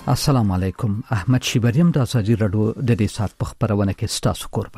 السلام علیکم. احمد شیبریم د ازادي رادیو د دې سات په خبرونه کې ستاسو کوربه.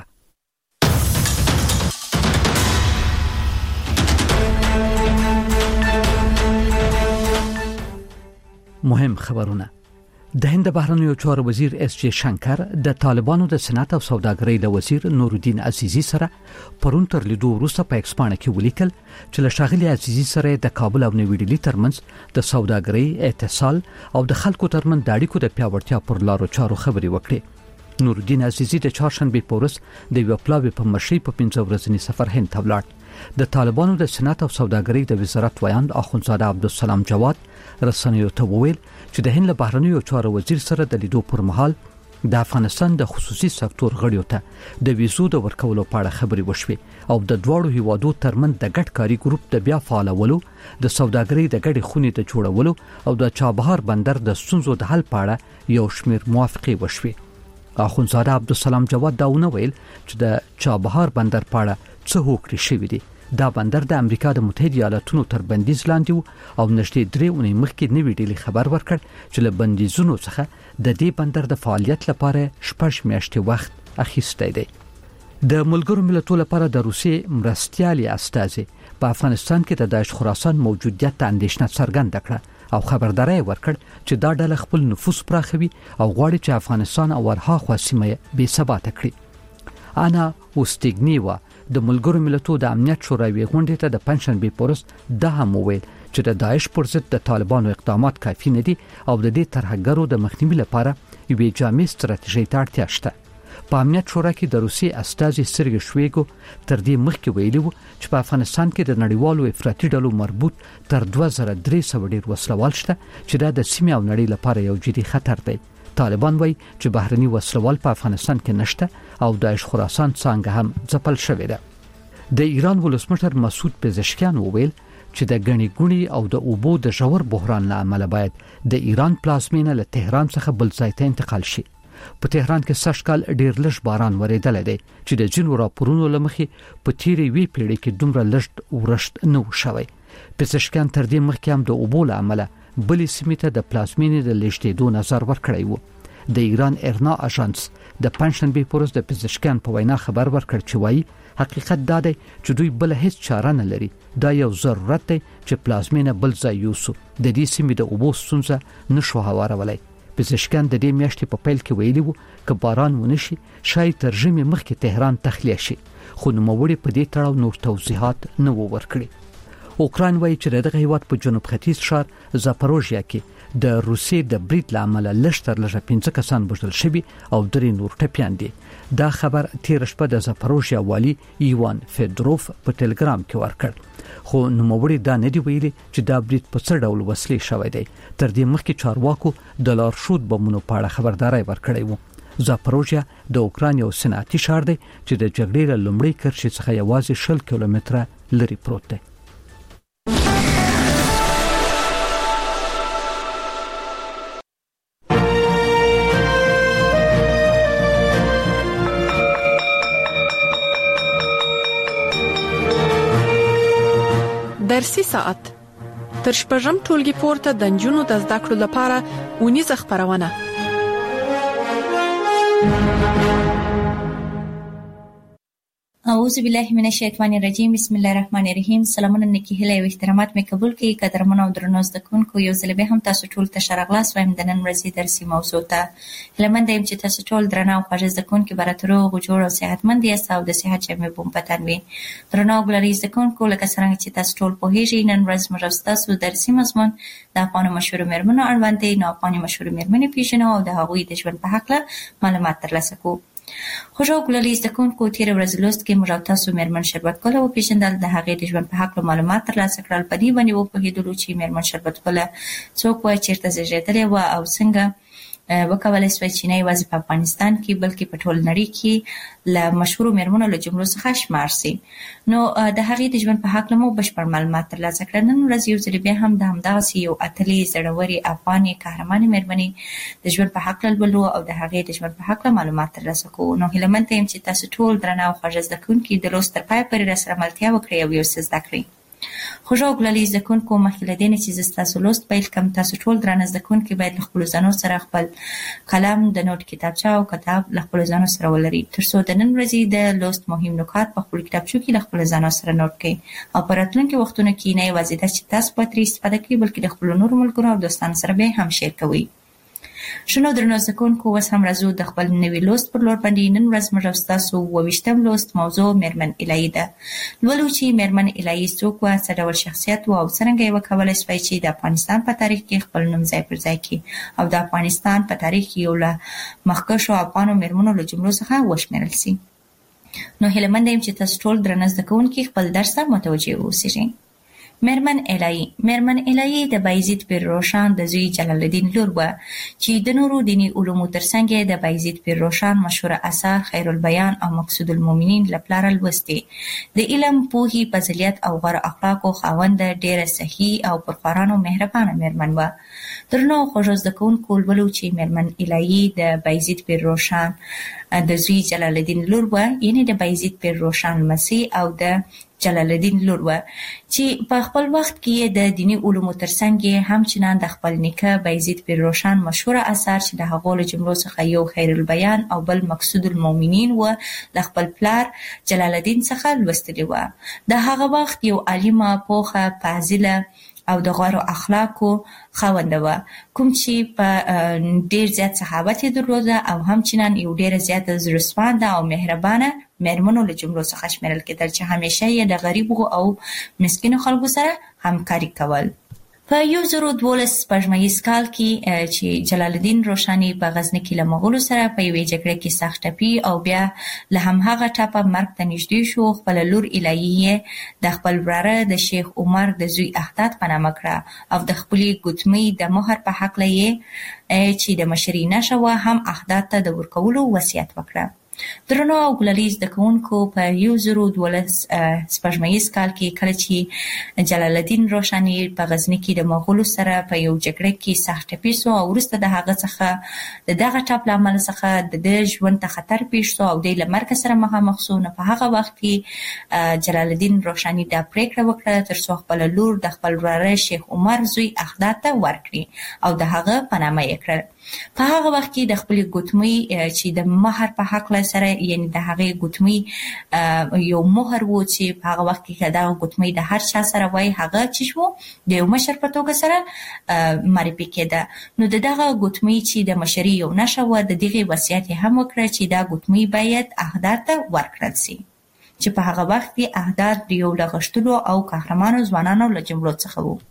مهم خبرونه. د هند بهرنیو چارو وزیر اس جی شنکر د طالبانو د صنعت او سوداګرۍ د وزیر نورالدین عزیزی سره پرون تر لیدو وروسته په ایکسپانه کې ولیکل چې له ښاغلي عزیزی سره د کابل او نوې ډیلی ترمنځ د سوداګرۍ اتصال او د خلکو ترمنځ د اړیکو د پیاوړتیا پر لارو چارو خبرې وکړې. نورالدین عزیزی د چهارشنبه په ورځ د یو پلاوي په مشرۍ په 15 ورځنی سفر هند ته ولاړ. د طالبانو د صنعت او سوداګرۍ د وزارت ویاند اخوندزاده عبدالسلام جواد رسنیو ته وویل چې د هند له بهرنیو چارو وزیر سره د لیدو پر مهال د افغانستان د خصوصي سکتور غړیو ته د ویزو د ورکولو په اړه خبرې وشوې او د دواړو هیوادو ترمنځ د ګډ کاري ګروپ د بیا فعالولو، د سوداګرۍ د ګډې خونې د جوړولو او د چابهار بندر د ستونزو د حل په اړه یو شمېر موافقې وشوې. اخوندزاده عبدالسلام جواد دا ونه ویل چې د چابهار بندر په اړه څه هوکړې شوې دي. دا بندر د امریکا د متحده ایالاتونو تر بندیز لاندې او نږدې 3 اونۍ مخکې نوې ډیلی خبر ورکړ چې له بندیزونو څخه د دې بندر د فعالیت لپاره 6 میاشتې وخت اخیستی دی. د ملګرو ملتونو لپاره د روسیې مرستیالي استازي په افغانستان کې د داعش خراسان موجودیت ته اندېښنه څرګنده کړه او خبرداري ورکړ چې دا ډله خپل نفوذ پراخوي او غواړي چې افغانستان او ورهاخوا سیمه بې ثباته کړي. انا اوستیګنیوا د ملګرو ملتونو د امنیت شوراوي غونډې ته د پنځشنبه په ورځ د هم ویل چې د داعش پر ضد د طالبانو اقدامات کافي نه دي او د دې ترهګرو د مخنیوي لپاره یوې جامع ستراتیژۍ ته اړتیا شته. په امنیت شورا کې د روسیې استازي سرګی شویګو تر دې مخکې ویلي وو چې په افغانستان کې د نړیوالو افراطي ډلو مربوط تر 2300 ډیر وسلوال شته چې دا د سیمې او نړۍ لپاره یو جدي خطر دی. طالبان وایي چې بهرني وسلوال په افغانستان کې نشته او داعش خراسان څنګه هم ځپل شوی دی. د ایران ولسمشر مسعود پزشکیان وویل چې د غنی ګونی او د اوبو د ژور بحران له امله باید د ایران پلازمینه له تهران څخه بل ځای ته انتقال شي. په تهران کې سږکال ډیر لږ باران وریدل دی چې د جنو راپورونو لمخې په تیرې وی پیړۍ کې دومره لږ ورشت نه شوی. پزشکیان تر دې مخکې هم د اوبو له امله بلې سیمې ته د پلازمینې د لېږدېدو نظر ورکړی وو. د ایران ارنا اژانس د پنځشنبه په ورځ د پزشکیان په وینا خبر ورکړ چې وایي حقیقت دا دی چې دوی بل هیڅ چاره نه لري. دا یو ضرورت دی چې پلازمینه بل ځای یوسو. د دې سیمې د اوبو ستونزه نشو هوارولای. پزشکان د دې میاشتې په پیل کې ویلي وو چې باران ونشي شاید تر ژمي مخکې تهران تخلیه شي، خو نوموړي په دې تړاو نور توضیحات نه ورکړي. اوکراین وایي چې دغه هیواد په جنوب ختیځ ښار زاپاروژیا کې د روسیې د برید لامل لږ تر لږه 5 کسان وژل شوي او 3 نور ټپیان دي. دا خبر تیر شپه د زاپاروژیا والی ایوان فیدروف په ټلګرام کې ورکړ، خو نوموړي دا نه دی ویلي چې دا برید په څه ډول وسلې شوی دی. تر دې مخکې چارواکو د لارښود بمونو په اړه خبرداري ورکړې وو. زاپاروژیا د اوکراین یو صنعتي ښار دی چې د جګړې له لومړۍ کرښې څخه یوازې 60 کیلومتره لري پروت دی. درسي ساعت تر شپږم ټولګي پورته د نجونو د زده کړو لپاره اونیزه خبرونه. اعوذ بالله من الشیطان الرجیم. بسم الله الرحمن الرحیم. سلامونه نیکی هیله او احترامات مې قبول کړئ. قدرمن او درنو زده کوونکو، یو ځل به هم تاسو ټول ته ښه راغلاست وایم د نن ورځې درسي موضوع ته. هیله مند یم چې تاسو ټول درنه او خوږ زده کوونکي به راته روغ جوړ او صحتمند یاست او د صحت جامې به مو په تن وي. درنو او ګلالي زده کوونکو، لکه څرنګه چې تاسو ټول پوهیږئ، نن ورځ موږ ستاسو درسي مضمون د افغانو مشهورو میرمنو اړوند دی. نو افغاني مشهورو میرمنې پیژنو او د هغوی د ژوند په هکله معلومات ترلاسه کوو. خوږ او ګلالي زده کوونکو، تېره ورځ لوست کې موږ او تاسو میرمن شربت ګله وپېژندل، د هغې د ژوند په هکله معلومات ترلاسه کړل. په دې باندې وپوهېدلو چې میرمن شربت ګله څوک وه، چېرته زېږېدلې وه او څنګه وکولای شوای چې نه یوازې په افغانستان کې بلکې په ټول نړۍ کې له مشهورو میرمنو له جملو څخه شمار سي. نو د هغې د ژوند په هکله مو بشپړ معلومات ترلاسه کړل. نن ورځ یو ځل بیا هم د همدغسې یو اتلې زړورې افغانې قهرمانې میرمنې د ژوند په هکله لولو او د هغې د ژوند په هکله معلومات ترلاسه کوو. نو هیله منده یم چې تاسو ټول درنه او خوږ زده کوونکي د لوست تر پایه پورې راسره ملتیا وکړئ او یو څه زده کړئ. خوږو ګلالي زده کوونکو مخکې له دې نه چې زه ستاسو لوست پیل کړم، تاسو ټول درانه زده کوونکي باید له خپلو ځانو سره خپل قلم، د نوټ کتابچه او کتاب له خپلو ځانو سره ولرئ، تر څو د نن ورځې د لوست مهم نکات په خپلو کتابچو کې له خپلو ځانو سره نوټ کړئ او په راتلونکي وختونو کې نه یوازې دا چې تاسو به ترې استفاده کوئ بلکې د خپلو نورو ملګرو او دوستانو سره به هم شیر کوئ. شنو درنو زده کوونکو، اوس هم راځو د خپل نوي لوست پر لور باندې. نن ورځ موږ او ستاسو 28م لوست موضوع میرمن الهی ده. لولو چې میرمن الهی څوک وه، څه ډول شخصیت وه او څرنګه یې وکولی شوی چې د افغانستان په تاریخ کې خپل نوم ځای پر ځای کړي او د افغانستان په تاریخ کې یو له مخکښو افغانو میرمنو له جملو څخه وشمېرل سي. نو هیله مند یم چې تاسو ټول درنه زده کوونکي خپل درس ته متوجه اوسئ. میرمن الهی د بایزید پیر روښان د زوی جلال الدین لور وه چې د نورو دینی علومو ترڅنګ د بایزید پیر روښان مشهوره اثار خیر البیان او مقصود المؤمنین له پلاره لوستې. د علم، پوهې، فضیلت او غوره اخلاقو خاونده ډیره صحیح او پرخوارانو مهربانه میرمن وه. درنو خوږو زده کوونکو، لولو چې میرمن الهی د بایزید پیر روښان د زوی جلال الدین لور وه، یعنې د بایزید پیر روښان لمسۍ او د جلال الدین لور وه چې په خپل وخت کې د دینی علومو ترڅنګ همچنان د خپل نیکه بایزید پیر روښان مشهوره اثار چې د هغو له جملو څخه یو خیر البیان او بل مقصود المؤمنین و له خپل پلار جلال الدین څخه لوستلي وه. د هغه وخت یو عالمه، پوخه، فاضله او د غوره اخلاقو خاونده وه، کوم چې په ډیر زیات صحابت یې درلوده او همچنان یو ډیره زیاته زړهسوانده او مهربانه میرمنو له جملو څخه شمیرل کېدل چې همیشه یې د غریبو او مسکینو خلکو سره همکاري کول. په 1012 کال کې چې جلال الدین روښاني په غزني کې له مغولو سره په یوې جګړه کې سخت ټپي او بیا له همهغه ټپه مرګ ته نږدې شو، خپله لور الهي یې د خپل وراره د شیخ عمر د زوی احداد په نامه کړه او د خپلې ګوتمۍ د مهر په هکله یې چې د مشرۍ نښه وه هم احداد ته د ورکولو وصیت وکړه. درنو او ګلالي زده کوونکو، په 1012 کال کې کله چې جلال الدین روښاني په غزني کې د مغولو سره په یو جګړه کې سخت ټپي سو او وروسته د هغه څخه د دغه ټپ له امله څخه د ده ژوند ته خطر پیښ سو او دی له مرګ سره مخامخ سو. نو په هغه وخت کې جلال الدین روښاني دا پریکړه وکړه تر څو خپله لور د خپل وراره شیخ عمر زوی احداد ته ورکړي او د هغه په نامه یې کړل. په هغه وخت کې د خپلې ګوتمۍ چې د مهر په هکله سره، یعنې د هغې ګوتمۍ یو مهر و چې په هغه وخت کې دغه ګوتمۍ د هر چا سره وای هغه چې شو د یو مشر په توګه سره معرفي کېده. نو د دغه ګوتمۍ چې د مشرۍ یو نښه وه، د دغې وصیت یې هم وکړه چې دا ګوتمۍ باید احداد ته ورکړل سي چې په هغه وخت کې احداد د یو له غښتلو او قهرمانو ځوانانو له جملو څخه وو.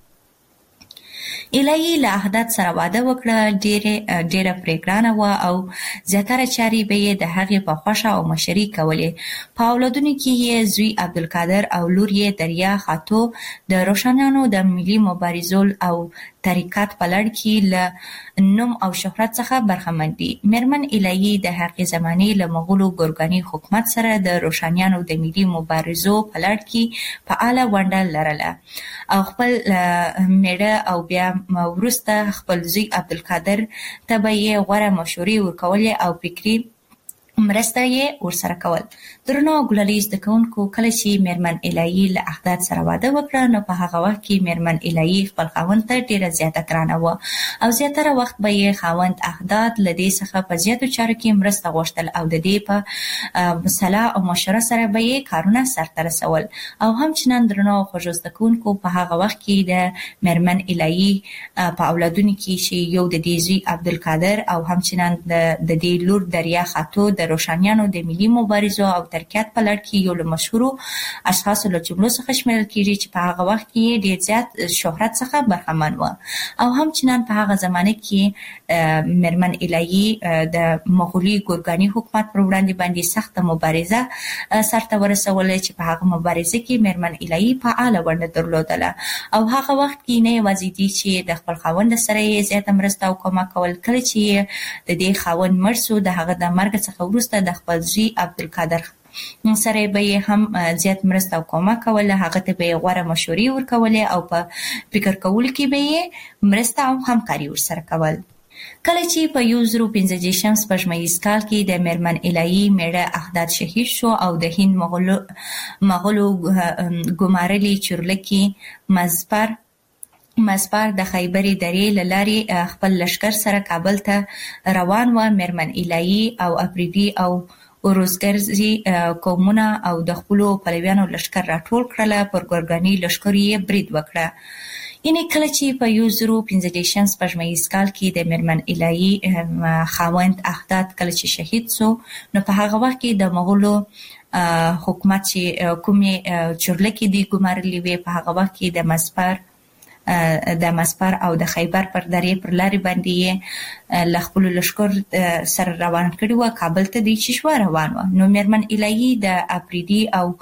الهي له احداد سره واده وکړه، ډیره پرې ګرانه وه او زیاتره چارې به یې د هغې په خوښه او مشري کولې. په اولادونو کې یې زوی عبدالقادر او لور یې دریا خاتو د روښانیانو د ملي مبارزو او طریقت په لړ کې له نوم او شهرت څخه برخمن دي. میرمن الهي د هغې زمانې له مغولو ګورګاني حکومت سره د روښانیانو د ملي مبارزو په لړ کې فعاله ونډه لرله او خپل میړه او بیا وروسته خپل زوی عبدالقادر ته به یې غوره مشورې ورکولې او فکري مرسته یې ورسره کول. درنو ګلالي زده کوونکو، کله چې میرمن الهي له احداد سره واده وکړه نو په هغه وخت کې میرمن الهي خپل خاوند ته ډیره زیاته ګرانه وه او زیاتره وخت به یې خاوند احداد له دې څخه په زیاتو چارو کې مرسته غوښتل او د دې په صلاح او مشوره سره به یې کارونه سرته رسول. او همچنان درنو خوږو زده کوونکو، په هغه وخت کې د میرمن الهي په اولادونو کې چې یو د دې زوی عبدالقادر او همچنان د دې لور دریا خاتو د روښانیانو د ملي مبارزو او ترکیات په لړ کې یو له مشهورو اشخاصو له جملو څخه شمیرل کېږي چې په هغه وخت کې ډېر زیات شهرت څخه برخمن وه او همچنان په هغه زمانه کې میرمن الهي د مغولي ګورګاني حکومت پر وړاندې باندې سخته مبارزه سرته ورسوله چې په هغه مبارزه کې میرمن الهي فعاله ونډه درلودله او هغه وخت کې نه یوازې دي چې د خپل خاوند سره یې زیاته مرسته او کومک کول، کله چې د دې خاوند مړ سو د هغه د مرګ څخه وروسته د خپل زوی عبدالقادر سره به یې هم زیات مرسته او کومک کوله، هغه ته به یې غوره مشورې ورکولې او په فکر کولو کې به یې مرسته او همکاري ورسره کول. کله چې په 1915 سپوږمیز کال کې د میرمن الهی میړه احداد شهید شو او د هند مغولو ګمارلي چورلکي مزپار د خیبري درې له لارې خپل لشکر سره کابل ته روان و. میرمن الهی او افریدي او اوروزګرزي قومونه او د خپلو پلویانو لشکر راټول کړل. پر ګورګاني لشکر یې برید وکړه. یعنې کله چې په 1915 سپوږمیز کال کې د میرمن الهی خاوند احداد کله چې شهید سو، نو په هغه وخت کې د مغولو حکومت چې کومې چورلکې دي ګمارلې وې، په هغه وخت کې د مسپر او د خیبر پر درې پر لارې باندې یې له خپلو لشکر سره روان کړي وو. کابل ته دی چې شوه روان وه. نو میرمن الهی د افریدي او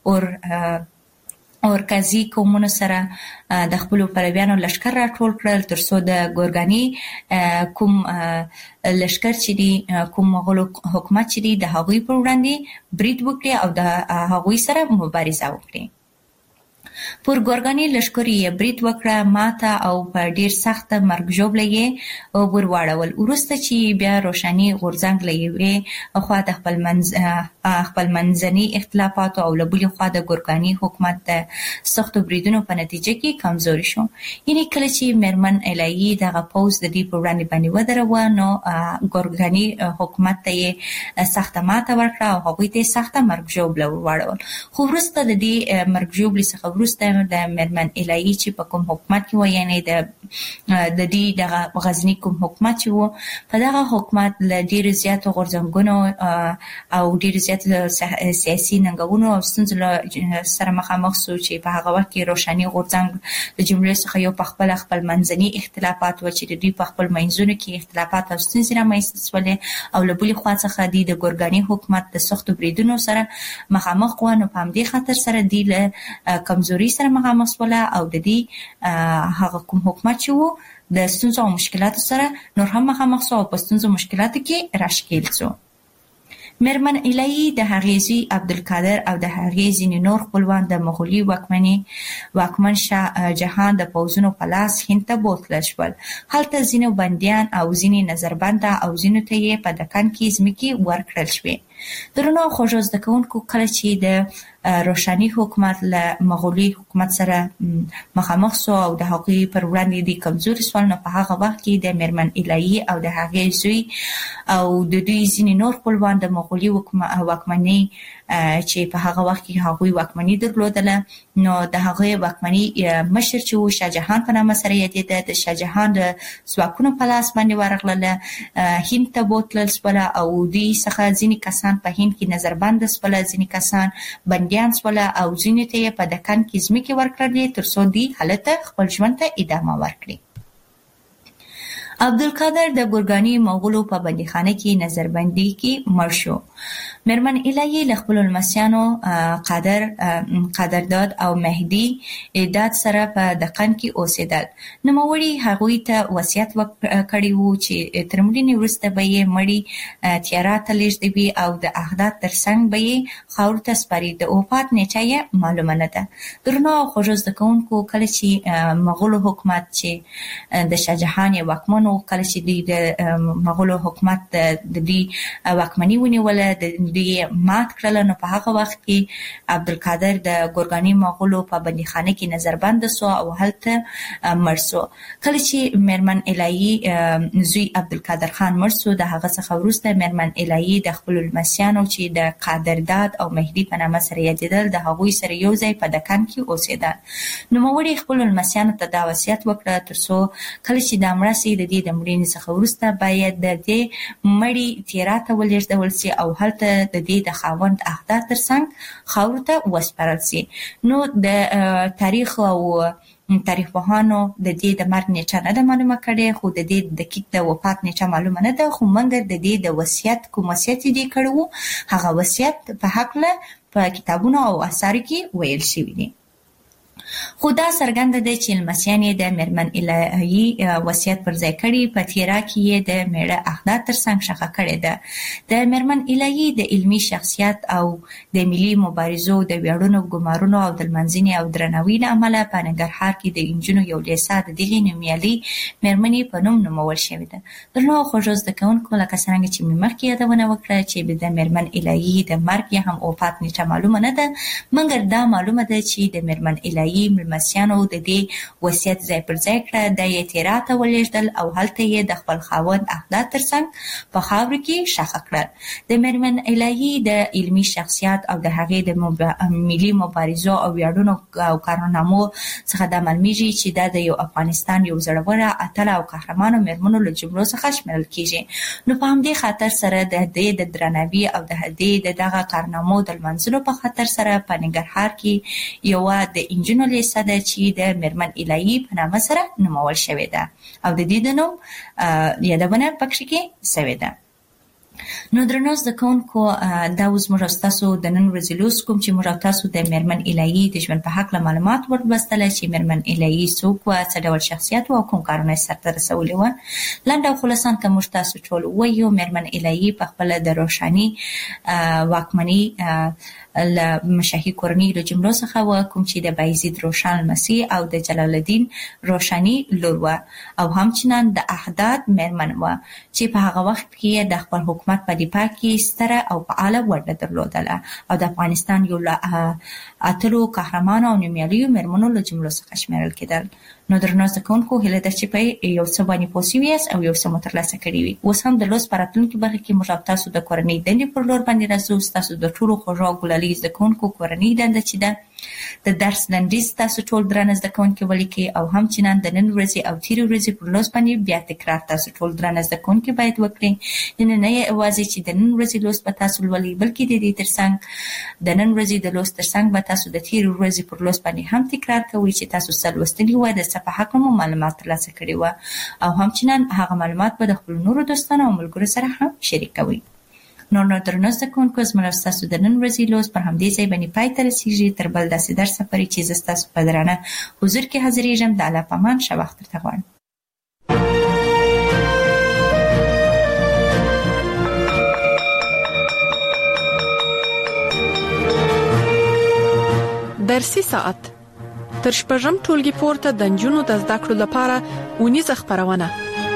اورکزي قومونو سره د خپلو پلویانو لشکر راټول کړل تر څو د ګورګاني کوم لشکر چې دی، کوم مغولو حکومت چې دی، د هغوی پر وړاندې برید وکړي او د هغوی سره مبارزه وکړي. پر ګورګاني لشکر یې برید وکړه، ماته او په ډیر سخت مرګ ژوبله یې ورواړول. وروسته چې بیا روښاني غورځنګ له یوې خوا د خپل منځني اختلافاتو او له بلې خوا د ګورګاني حکومت د سختو بریدونو په نتیجه کې کمزوري شو. یعنې کله چې میرمن الهی دغه پوځ د دې په وړاندې باندې ودروه، نو ګورګاني حکومت ته یې سخته ماته ورکړه او هغوی ته یې سخته مرګ ژوبله ورواړول. خو وروسته د دې مرګ ژوبلې څخه وروسته د میرمن الهی چې په کوم حکومت کې و، یعنې د دې دغه غزني کوم حکومت چې و، په دغه حکومت له ډیرو زیاتو غورځنګونو او ډیرو زیاتو سیاسي ننګونو او ستونزو سره مخامخ سو چې په هغه وخت کې روښاني غورځنګ د جملې څخه یو په خپل منځني اختلافات و چې د دوی په خپل منځونو کې اختلافات او ستونزې رامنځته شولې، او له بلې خوا څخه دوی د ګورګاني حکومت د سختو بریدونو سره مخامخ و. نو په همدې خاطر سره دوی له کمزوري سره مخامخ شوله او د دې هغه کوم حکومت چې و د ستونزو او مشکلاتو سره نور هم مخامخ سو او په ستونزو مشکلاتو کې راښکېل سو. میرمن الهی د هغې زوی عبدالقادر او د هغې ځینې نور خپلوان د مغولي واکمن شاه جهان د پوځونو په لاس هند ته بوتلل شول. هلته ځینو بندیان او ځینې نظربنده او ځینو ته یې په دکن کې ځمکې ورکړل شوې. درنو خوږو زده کوونکو، کله چې د روښاني حکومت له مغولي حکومت سره مخامخ سو او د هغوی پر وړاندې د کمزوري سول، نو په هغه وخت کې د میرمن الهی او د هغې زوی او د دوی ځینې نور خپلوان د مغولي واکمنۍ چې په هغه وخت کې هغوی واکمني درلودله، نو د هغې واکمني مشر چې و شاه جهان په نامه سره یادېده، د شاه جهان د ځواکونو په لاس باندې ورغلله. هند ته بوتلل شوله او دوی څخه ځینې کسان په هند کې نظربنده شوله، ځینې کسان بندیان شوله او ځینې ته یې په دکن کې ځمکې ورکړلې تر څو دوی هلته خپل ژوند ته ادامه ورکړي. عبدالقادر د ګورګاني مغولو په بندیخانه کې نظربندي کې مړ شو. میرمن الهی له خپلو لمسیانو قدرداد او مهدي داد سره په دکن کې اوسېدل. نوموړي هغوی ته وصیت کړی و چې تر مړینې وروسته به یې مړی تیاره ته لېږدوي او د احداد تر څنګ به یې خاورو ته سپاري. د وفات نیټه یې معلومه نه ده. درنو او خوږو زده کوونکو، کله چې مغولو حکومت چې د شاه جهان یې واکمن و، کله چې دوی د مغولو حکومت د دوی واکمني ونیوله، د دوی مات کړله، نو په هغه وخت کې عبدالقادر د ګورګاني مغولو په بندیخانه کې نظربنده سو او هلته مړ سو. کله چې میرمن الهی زوی عبدالقادر خان مړ سو، د هغه څخه وروسته میرمن الهی د خپلو لمسیانو چې د قدرداد او مهدي په نامه سره یادېدل، د هغوی سره یو ځای په دکن کې اوسېدل. نوموړي خپلو لمسیانو ته دا وصیت وکړه تر څو کله چې دا مړه سي، د دې د مړینې څخه وروسته باید د دې مړي تیرا ته ولېږدول سي او هلته د دې د خاوند احداد تر څنګ خاورو ته وسپارل سي. نو د تاریخ او تاریخ پوهانو د دې د مرګ نیټه نه ده معلومه کړې، خو د دې دقیق د وفات نیټه معلومه نه ده، خو مګر د دې د وصیت کوم وصیت دې کړی و، هغه وصیت په هکله په کتابونو او اثارو کې ویل شوي دي. خو دا څرګنده ده چې لمسیان یې د میرمن الهي وصیت پر ځای کړي. په تیرا کې یې د میړه اهداف ترڅنګ شخه کړې ده. د میرمن الهي د علمي شخصیت او د ملي مبارزو د ویاړونو، ګمارونو او د لمانځنې او درناوي له امله په ننګرهار کې د انجونو یو لیسه د دغې نومیالۍ میرمنې په نوم نومول شوې ده. درنو خوږو زده کوونکو، لکه څرنګه چې مې مخکې یادونه وکړه چې د میرمن الهي د مرګ یا هم وفات نیټه معلومه نه ده، مګر دا معلومه ده چې د میرمن الهي مېلمستیانو د دې وصیت ځای پر ځای کړه، د یې تیرا ته ولېږدل او هلته یې د خپل خاوند اهداف ترڅنګ په خاورو کې ښخ کړل. د میرمن الهي د علمي شخصیت او د هغې د ملي مبارزو او ویاړونو او کارنامو څخه دا معلومیږي چې دا د یو افغانستان یو زړوره، اتله او قهرمانو میرمنو له جملو څخه شمیرل کیږي. نو په همدې خاطر سره د دې د درناوي او د دې د دغه کارنامو د لمانځلو په خاطر سره په ننګرهار کې یوه د انجونو لیسه ده چې د میرمن الهي په نامه سره نومول شوې ده او د دې د نوم یادونه پکې کې شوې ده. نو درنو زده کوونکو، دا اوس موږ ستاسو د نن ورځې لوست کوم چې موږ تاسو د میرمن الهي د ژوند په هکله معلومات ورلوستل چې میرمن الهي څوک وه، څه ډول شخصیت و او کوم کارونه یې سرته رسولي وه. لنډ او خلاصان که موږ تاسو ټول ووایو، میرمن الهي په خپله د روښاني واکمني له مشاهي کورنۍ له جملو څخه وه، کوم چې د بایزید روښان لمسي او د جلال الدین روښاني لور وه، او همچنان د احداد میرمن وه چې په هغه وخت کې د خپل حکومت په دفاع کې ستره او فعاله ونډه درلودله او د افغانستان یو له اتلو قهرمانو او نومیالیو میرمنو له جملو څخه شمیرل کېدل. نو درنو زده کوونکو، هیله ده چې په یو څه باندې پوه شوي یاست او یو څه مو ترلاسه کړي وي. اوس هم د لوست په راتلونکي برخه کې موږ تاسو د کورنۍ دندې پر لور باندې راځو. ستاسو د ټولو خوږو ګلالي زده کوونکو کورنۍ دنده چې ده د درس لنډیز تاسو ټول درانه زده کوونکي ولیکئ او همچنان د نن ورځې او تېرې ورځې پر لوست باندې بیا تکرار تاسو ټول درانه زده کوونکي باید وکړئ. نه یوازې چې د نن ورځې لوست به تاسو لولئ، بلکې د دې ترڅنګ د نن ورځې د لوست ترڅنګ به تاسو د تېرې ورځې پر لوست باندې هم تکرار کوئ چې تاسو څه لوستلي وه، د څه په هکله مو معلومات ترلاسه کړي وه، او همچنان هغه معلومات به د خپلو نورو دوستانو او ملګرو سره هم شریکوئ. نو درنو زده کوونکو، زموږ ستاسو د نن ورځې لوست پر همدې ځای باندې پای ته رسېږي. تر بل داسې درسه پورې چې زه ستاسو په درانه حضور کې حاضرېږم، د الله په امان ښه وخت درته غواړم. درسي ساعت تر شپږم ټولګي پورته د نجونو د زده کړو لپاره اونیزه خپرونه.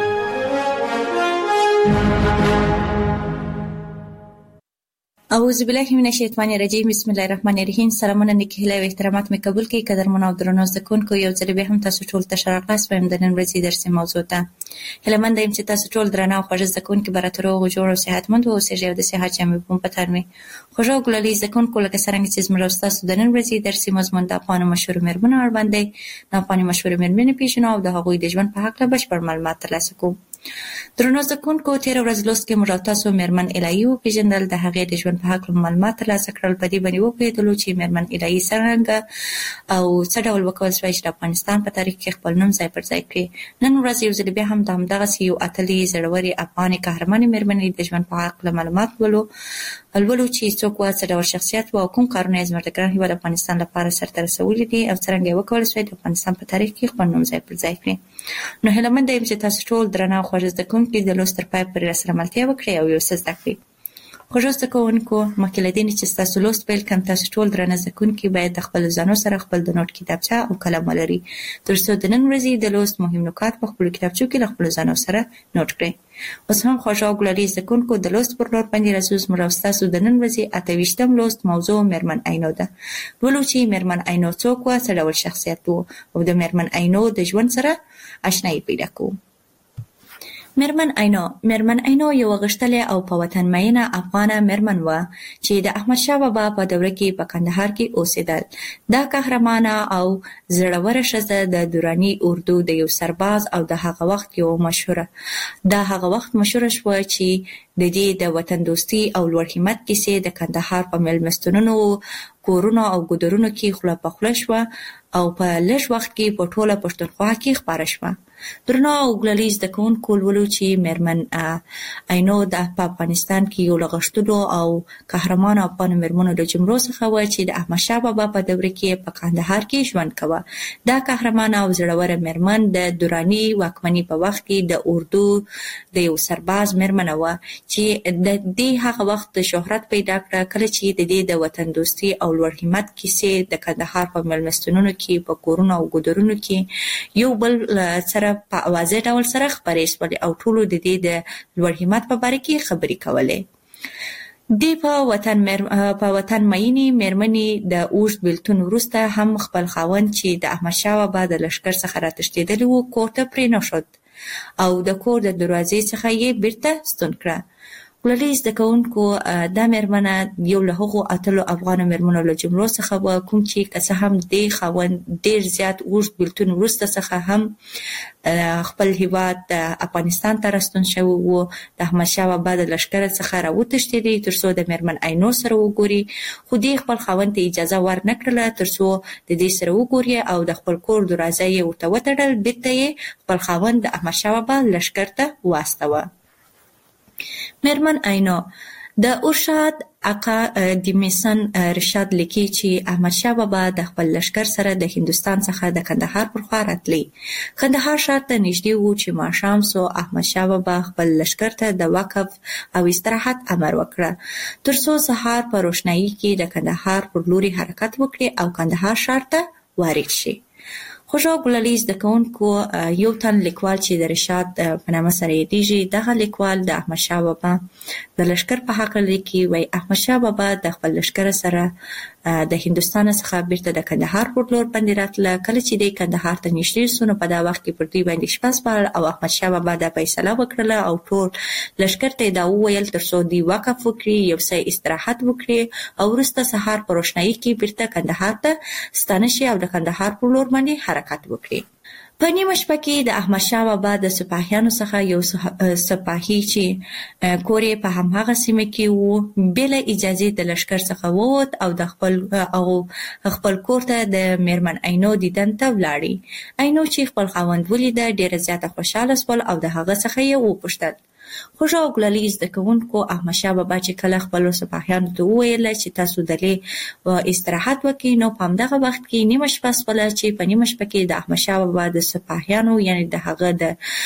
اعوذ بالله من الشیطان الرجیم، بسم الله الرحمن الرحیم. سلامونه، نیکی هیله او احترامات مې قبول کړئ. قدرمن او درنو زده کوونکو، یو ځل بیا هم تاسو ټول ته ښه راغلاست وایم د نن ورځې درسي موضوع ته. هیله مند یم چې تاسو ټول درانه او خوږ زده کوونکي به راته روغ جوړ او صحتمند واوسئ او د صحت جامې به مو په تن وي. خوږو ګلالي زده کوونکو، لکه څرنګه چې زموږ او ستاسو د نن ورځې درسي مضمون د افغانو مشهورو میرمنو اړوند دی. د افغاني مشهورو میرمنې پیژنو او د هغوی د ژوند په هکله بشپړ معلومات ترلاسه کوو. درنو زده کوونکو، تېره ورځ لوست کې موږ تاسو میرمن الهي وپېژندل، د هغې د ژوند په هکله معلومات ترلاسه کړل. په دې باندې وپوهېدلو چې میرمن الهي څرنګه او څه ډول وکول شوی چې د افغانستان په تاریخ کې خپل نوم ځای پر ځای کړي. نن ورځ یو ځل بیا هم د همدغسې یو اتلې زړورې افغانې قهرمانې میرمنې د ژوند په هکله معلومات لولو چې څوک وه، څه ډول شخصیت و او کوم کارونه یې زموږ د ګران هېواد افغانستان لپاره سرته رسولي دي او څرنګه یې وکولی شوی د افغانستان په تاریخ کې خپل نوم ځای پر ځای کړي. نو هیله منده یم چې تاسو ټول درانه او خوږ زده کوونکي د لوست تر پای پورې راسره ملتیا وکړئ او یو څه زده کړئ. خوږو زده کوونکو، مخکې له دې نه چې ستاسو لوست پیل کړم، تاسو ټول درانه زده کوونکي باید د خپلو ځانو سره خپل د نوټ کتابچه او قلم ولرئ، تر څو د نن ورځې د لوست مهم نکات په خپلو کتابچو کې له خپلو ځانو سره نوټ کړئ. اوس هم خوږو ګلالي زده کوونکو، د لوست پر لور باندې راځو. زموږ او ستاسو د نن ورځې 28م لوست موضوع میرمن عینو ده. لولو چې میرمن عینو څوک وه، څه ډول شخصیت و او د میرمن عینو د ژوند سره اشنایي پیدا کوو. میرمن عینو یو غښتلې او په وطن مینه افغانه میرمن وه چې د احمدشاه بابا په دوره کې په کندهار کې اوسېدل. دا قهرمانه او زړوره ښځه د دراني اردو د یو سرباز او د هغه وخت مشهوره شوه چې د دې د وطن دوستي او لوړ همت کیسې د کندهار په میلمستونونو کورونو او ګودرونو کې خوله په خوله شوه او په لږ وخت کې په ټوله پښتونخوا کې خپاره شوه. درنو او ګلالي زده کوونکو ولولو چې میرمن عینو په افغانستان کې یو له غښتلو او قهرمانو افغانو میرمنو له جملو څخه وه چې د احمدشاه بابا په دوره کې په کندهار کې ژوند کوه. دا قهرمانه او زړوره میرمن د دراني واکمنۍ په وخت کې د اردو د یو سرباز میرمنه وه چې د دې هغه وخت شهرت پیدا کړه کله چې د دې د وطن دوستي او لوړ همت کیسې د کندهار په مېلمستونونو کې په کورونو او ګودرونو کې یو بل سره په اوازه ډول سره خبرې شولې او ټولو د دې د لوړ همت په باره کې خبرې کولې. دی په وطن مینې میرمنې د اوږد بیلتون وروسته هم خپل خاوند چې د احمدشاه بابا د لښکر څخه راتښتېدلی و کور ته پرېنښود او د کور د دروازې څخه یې بیرته ستون کړه. ګلالي زده کوونکو دا میرمنه یو له هغو اتلو افغانو میرمنو له جملو څخه وه کوم چې که څه هم دې خاوند ډېر زیات اوږد بیلتون وروسته څخه هم خپل هیواد افغانستان ته راستون شوی و. د احمدشاه بابا د لښکر څخه راوتښتېدی تر څو د میرمن عینو سره وګوري، خو دې خپل خاوند ته اجازه ورنه کړله تر څو د دې سره وګوري او د خپل کور دروازه یې ورته وتړل. بیرته یې خپل خاوند د احمدشاه بابا لښکر ته واستوه. میرمن عینو د ارشاد اقا د میسن رشاد لیکي چې احمدشاه بابا د خپل لښکر سره د هندوستان څخه د کندهار پر خوا راتلی. کندهار ښار ته نږدې و چې ماښام سو احمدشاه بابا خپل لښکر ته د وقف او استراحت امر وکړه تر څو سهار په روښنايي کې د کندهار پر لوري حرکت وکړي او کندهار ښار ته وارد شي. خوږو ګلالي زده کوونکو یو تن لیکوال چې د رشاد په نامه سره یادیږي، دغه لیکوال د احمدشاه بابا د لښکر په هکله لیکي. وایي احمدشاه بابا د خپل لښکر سره د هندوستان څخه بیرته د کندهار پر لور باندې راتله. کله چې دی کندهار ته نږدې سو نو په دا وخت کې پر دوی باندې شپه سپارل او احمدشاه بابا دا فیصله وکړله او ټول لښکر ته یې دا وویل تر څو دوی وقف وکړي، یو څه استراحت وکړي او وروسته سهار په روښنايي کې بیرته کندهار ته ستانه شي او د کندهار پر لور باندې حرکت وکړي. په نیمه شپه کې د احمدشاه بابا د سپاهیانو څخه یو سپاهي چې کور یې په هماغه سیمه کې و بېله اجازې د لښکر څخه ووت او خپل کور ته د میرمن عینو دیدن ته ولاړی. عینو چې خپل خاوند ولیده ډېره زیاته خوشحاله شول او د هغه څخه یې وپوښتل. خوږو او ګلالي زده کوونکو احمدشاه بابا چې کله خپلو سپاهیانو ته وویل چې تاسو دلې استراحت وکړئ نو په همدغه وخت کې نیمه شپه شوله چې په نیمه شپه کې د احمدشاه بابا د سپاهیانو یعنې د هغه د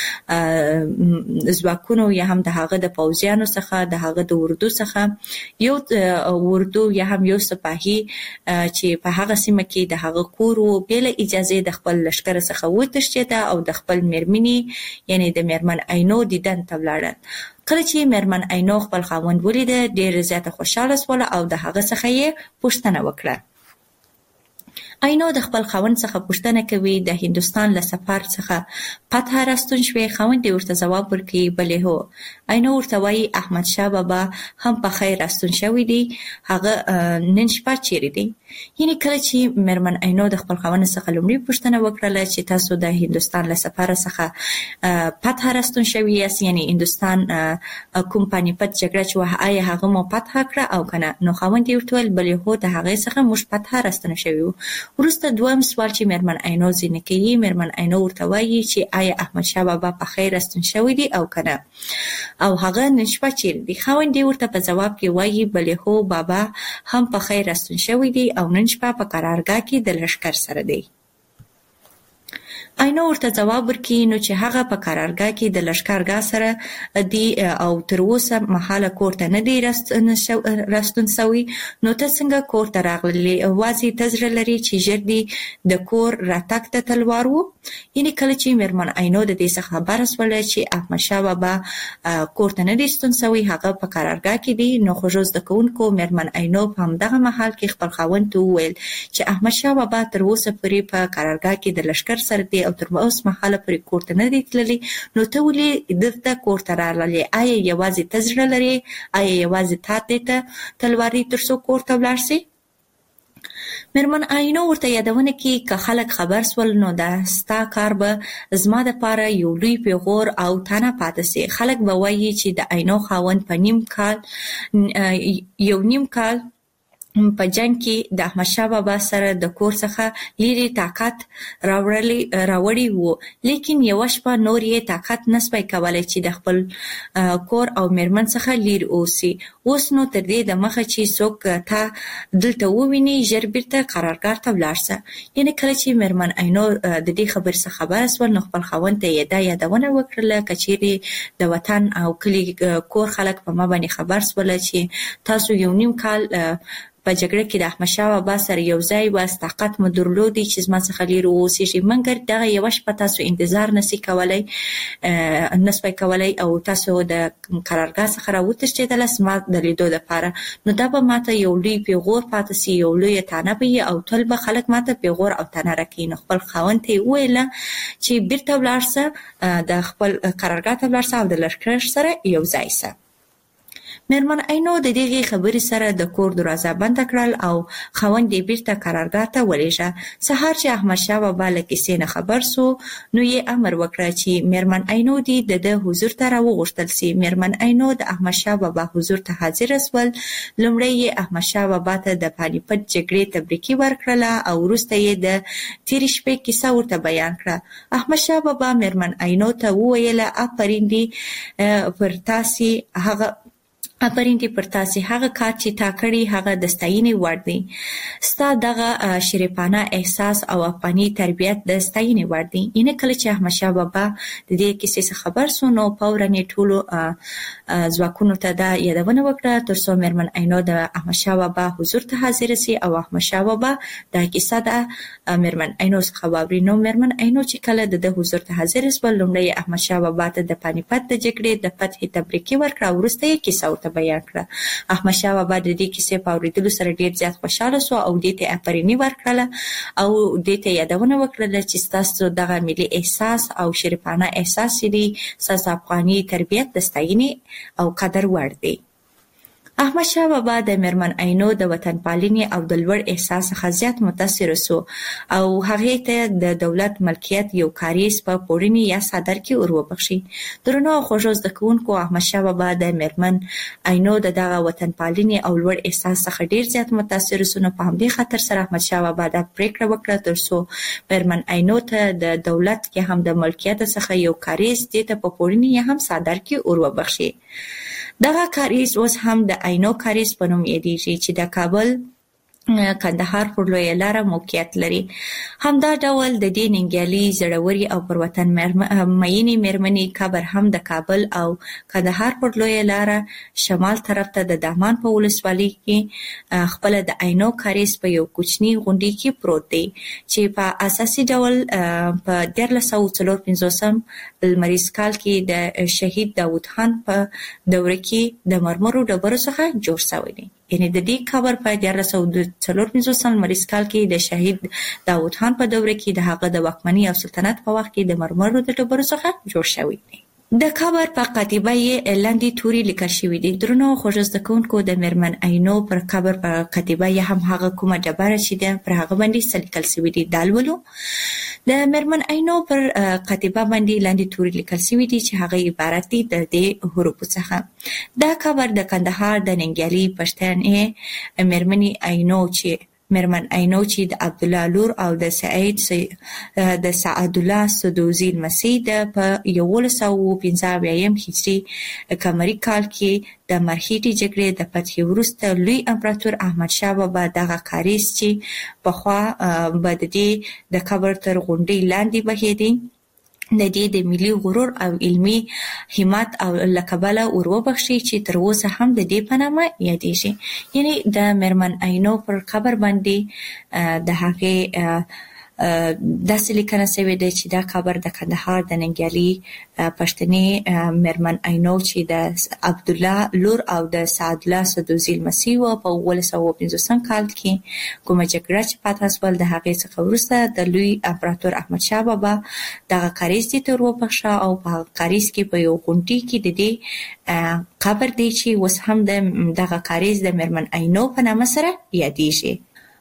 ځواکونو یا هم د هغه د پوځیانو څخه د هغه د اردو څخه یو اردو یا هم یو سپاهي چې په هغه سیمه کې د هغه کور و بېله اجازې د خپل لښکر څخه وتښتېده او د خپل میرمنې یعنې د میرمن عینو دیدن ته ولاړل. کله چې میرمن عینو خپل خاوند ولیده ډېره زیاته خوشحاله شوله او د هغه څخه یې پوښتنه وکړه. عینو د خپل خاوند څخه پوښتنه کوي د هندوستان له سفر څخه فتح راستون شوې؟ خاوند یې ورته ځواب ورکوي بلې هو. عینو ورته وایي احمدشاه بابا هم په خیر راستون شوی دی، هغه نن شپه چیرې دی؟ یعنې کله چې میرمن عینو د خپل خاوند څخه لومړی پوښتنه وکړله چې تاسو د هندوستان له سفر څخه فتح راستون شوي یاست، یعنې هندوستان کوم پانیپت جګړه چې وه آیا هغه مو فتح کړه او که نه؟ نو خاوند یې ورته ویل بلې هو د هغې څخه موږ فتح راستانه شوي وو. وروسته دویم سوال چې میرمن عینو ځینې کوي، میرمن عینو ورته وایي چې آیا احمدشاه بابا په خیر راستون شوی دی او که نه، او هغه نن شپه چیرې دی؟ خاوند یې ورته په ځواب کې وایي بلې هو بابا هم په خیر راستون شوی دی او نن شپه په قرارګاه کې د لښکر سره دی. عینو ورته ځواب ورکړي نو چې هغه په قرارګاه کې د لښکرګاه سره دی او تر اوسه مهاله کور ته نه دی راستون شوی، نو ته څنګه کور ته راغلې؟ وازې ته زړه لري چې ژر دی د کور راتګ ته تلوار و؟ یعنې کله چې میرمن عینو د دې څخه خبره شوله چې احمدشاه بابا کور ته نه دی ستون شوی، هغه په قرارګاه کې دی، نو خوږو زده کوونکو میرمن عینو په همدغه مهال کې خپل خاوند ته وویل چې احمدشاه بابا تر اوسه پورې په قرارګاه کې د لښکر سره دی او تر اوسه مهاله پورې کور ته نه دی تللی، نو ته ولې دلته کور ته راغلې؟ آیا یوازې ته زړه لرې؟ آیا یوازې تا دې ته تلواري تر څو کور ته ولاړ شې؟ میرمن عینو ورته یادونه کوي که خلک خبر سول نو دا ستا کار به زما دپاره یو لوی پیغور او تانه پاتې سي. خلک به وایي چې د عینو خاوند په یو نیم کال په جنگ کې د احمد شاه بابا سره د کور څخه لري طاقت راوړی وو، لیکن یو شپه نور یې طاقت نسبای کولای چې د خپل کور او میرمن څخه لري اوسي. اوس نو تر دې د مخه چې څوک تا دلته وویني ژر بیرته قرارګاه ته ولاړ شه. یعنی کله چې میرمن عینو د دې خبر څخه خبر اسول نو خپل خاوند ته یې دا یادونه وکړه کچېری د وطن او کلی کور خلک په ما باندې خبر سول چې تاسو یو نیم کال په جګړه کې د احمد شاه بابا سره یو ځای واست، طاقت مو درلودي چې زما څخه لري اوسېږي، مګر دغه یوه شپه تاسو انتظار نسئ کولای او تاسو د قرارګاه څخه راوتښتېدلاست زما د لیدو دپاره، نو دا به ماته یو لوی پیغور پاتې سي، یو لویه تانه به وي او تل به خلک ماته پیغور او تانه راکوي. نو خپل خاوند ته یې وویله چې بیرته ولاړ شه، د خپل قرارګاه ته ولاړ شه او د لښکر سره یو ځای شه. میرمن عینو د دغې خبرې سره د کور دروازه بنده کړل او خاوند یې بیرته قرارګاه ته ولېږه. سهار چې احمد شاه بابا له کیسې نه خبر سو نو یې امر وکړه چې میرمن عینو دې د حضور ته راوغوښتل سي. میرمن عینو د احمد شاه بابا حضور ته حاضر سول. لومړی یې احمد شاه بابا ته د پاني پت جګړې تبریکي ورکړله او وروسته یې د تېرې شپې کیسه ورته بیان کړه. احمد شاه بابا میرمن عینو ته وویله آفرین دې پر تاسې هغه کار چې تا کړی هغه د ستاینې وړ دی. ستا دغه شریفانه احساس او افغاني تربیت د ستاینې وړ دی. یعنې کله چې احمد شاه بابا د دې کیسې څخه خبر سو نو فوراً یې ټولو ځواکونو ته دا یادونه وکړه تر څو میرمن عینو د احمد شاه بابا حضور ته حاضره سي او احمد شاه بابا دا کیسه د میرمن عینو څخه واوري. نو میرمن عینو چې کله د حضور ته حاضر سول لومړی احمد شاه بابا ته د پاني پت د جګړې د فتحې تبریکي ورکړه او وروسته یې کیسه ورته بیان کړه. احمد شاه بابا د دې کیسې په اورېدلو سره ډېر زیات خوشحاله سو او دې ته آفریني ورکړله او دې ته یادونه وکړله چې ستاسو دغه ملي احساس او شریفانه احساس دی ستاسو افغاني تربیت د ستاینې او قدر وړ دی. احمد شاه بابا د میرمن عینو د وطن پالنې او د لوړ احساس څخه زیات متاثر سو او هغې ته د دولت ملکیت یو کاریز په پوړني یا څادر کې ور وبخښي. درنو او خوږو زده کوونکو، احمد شاه بابا د میرمن عینو د دغه وطن پالنې او لوړ احساس څخه ډېر زیات متاثر سو. نو په همدې خاطر سره احمد شاه بابا دا پریکړه وکړه تر څو میرمن عینو ته د دولت کې هم د ملکیت څخه یو کاریز دې ته په پوړني یا هم څادر کې ور وبخښي. دغه کاریز اوس هم د عینو کاریز په نوم یادیږي چې د کابل کندهار پر لویه لاره موقعیت لري. همدا ډول د دې ننګیالي زړوري او پر وطن مینې میرمنې قبر هم د کابل او کندهار پر لویه لاره شمال طرف ته د دامان په ولسوالۍ کې خپله د عینو کاریز په یو کوچني غونډۍ کې پروت دی چې په اساسي ډول په 1354 لمریز کال کې د شهید داود خان په دوره کې د مرمرو ډبرو څخه جوړ شوی دی. یعنی د دې قبر په 1354 لمریز کال کې د شهید داود خان په دوره کې د هغه د واکمنۍ او سلطنت په وخت کې د مرمرو د ډبرو څخه جوړ شوی دی. د قبر په قطیبه یې لاندې توري لیکل شوي دي. درنو خوږو زده کوونکو، د میرمن عینو پر قبر په قطیبه یې هم هغه کومه ډبره چې ده پر هغه باندې څه لیکل شوي دي دا لولو. د میرمن عینو پر قطیبه باندې لاندې توري لیکل شوي دي چې هغه عبارت دي د دې حروفو څخه. دا قبر د کندهار د ننګیالي پښتنې میرمنې عینو چې میرمن عینو چې د عبدالله لور او د سعدالله سدوزي لمسۍ ده په 1195 هجري قمري کال کې د مرهټې جګړې د فتحې وروسته لوی امپراتور احمد شاه بابا دغه کاریز چې پخوا به د دې د قبر تر غونډۍ لاندې بهېدی د دې د ملي غرور او علمي همت او لقبله ور وبخښي چې تر اوسه هم د دې په نامه یادېږي. یعنی د میرمن عینو پر قبر باندې د هغې داسې لیکنه شوې ده چې دا قبر د کندهار د ننګیالي پښتنې میرمن عینو چې د عبدالله لور او د سعدالله سدوزي لمسۍ وه په 1915 کال کې کومه جګړه چې پاتې شول د هغې څخه وروسته د لوی امپراتور احمد شاه بابا دغه کاریز دې ته ور وبخښه او په هغه کاریز کې په یو غونډۍ کې د دې قبر دی چې اوس هم دغه کاریز د میرمن عینو په نامه سره یادېږي.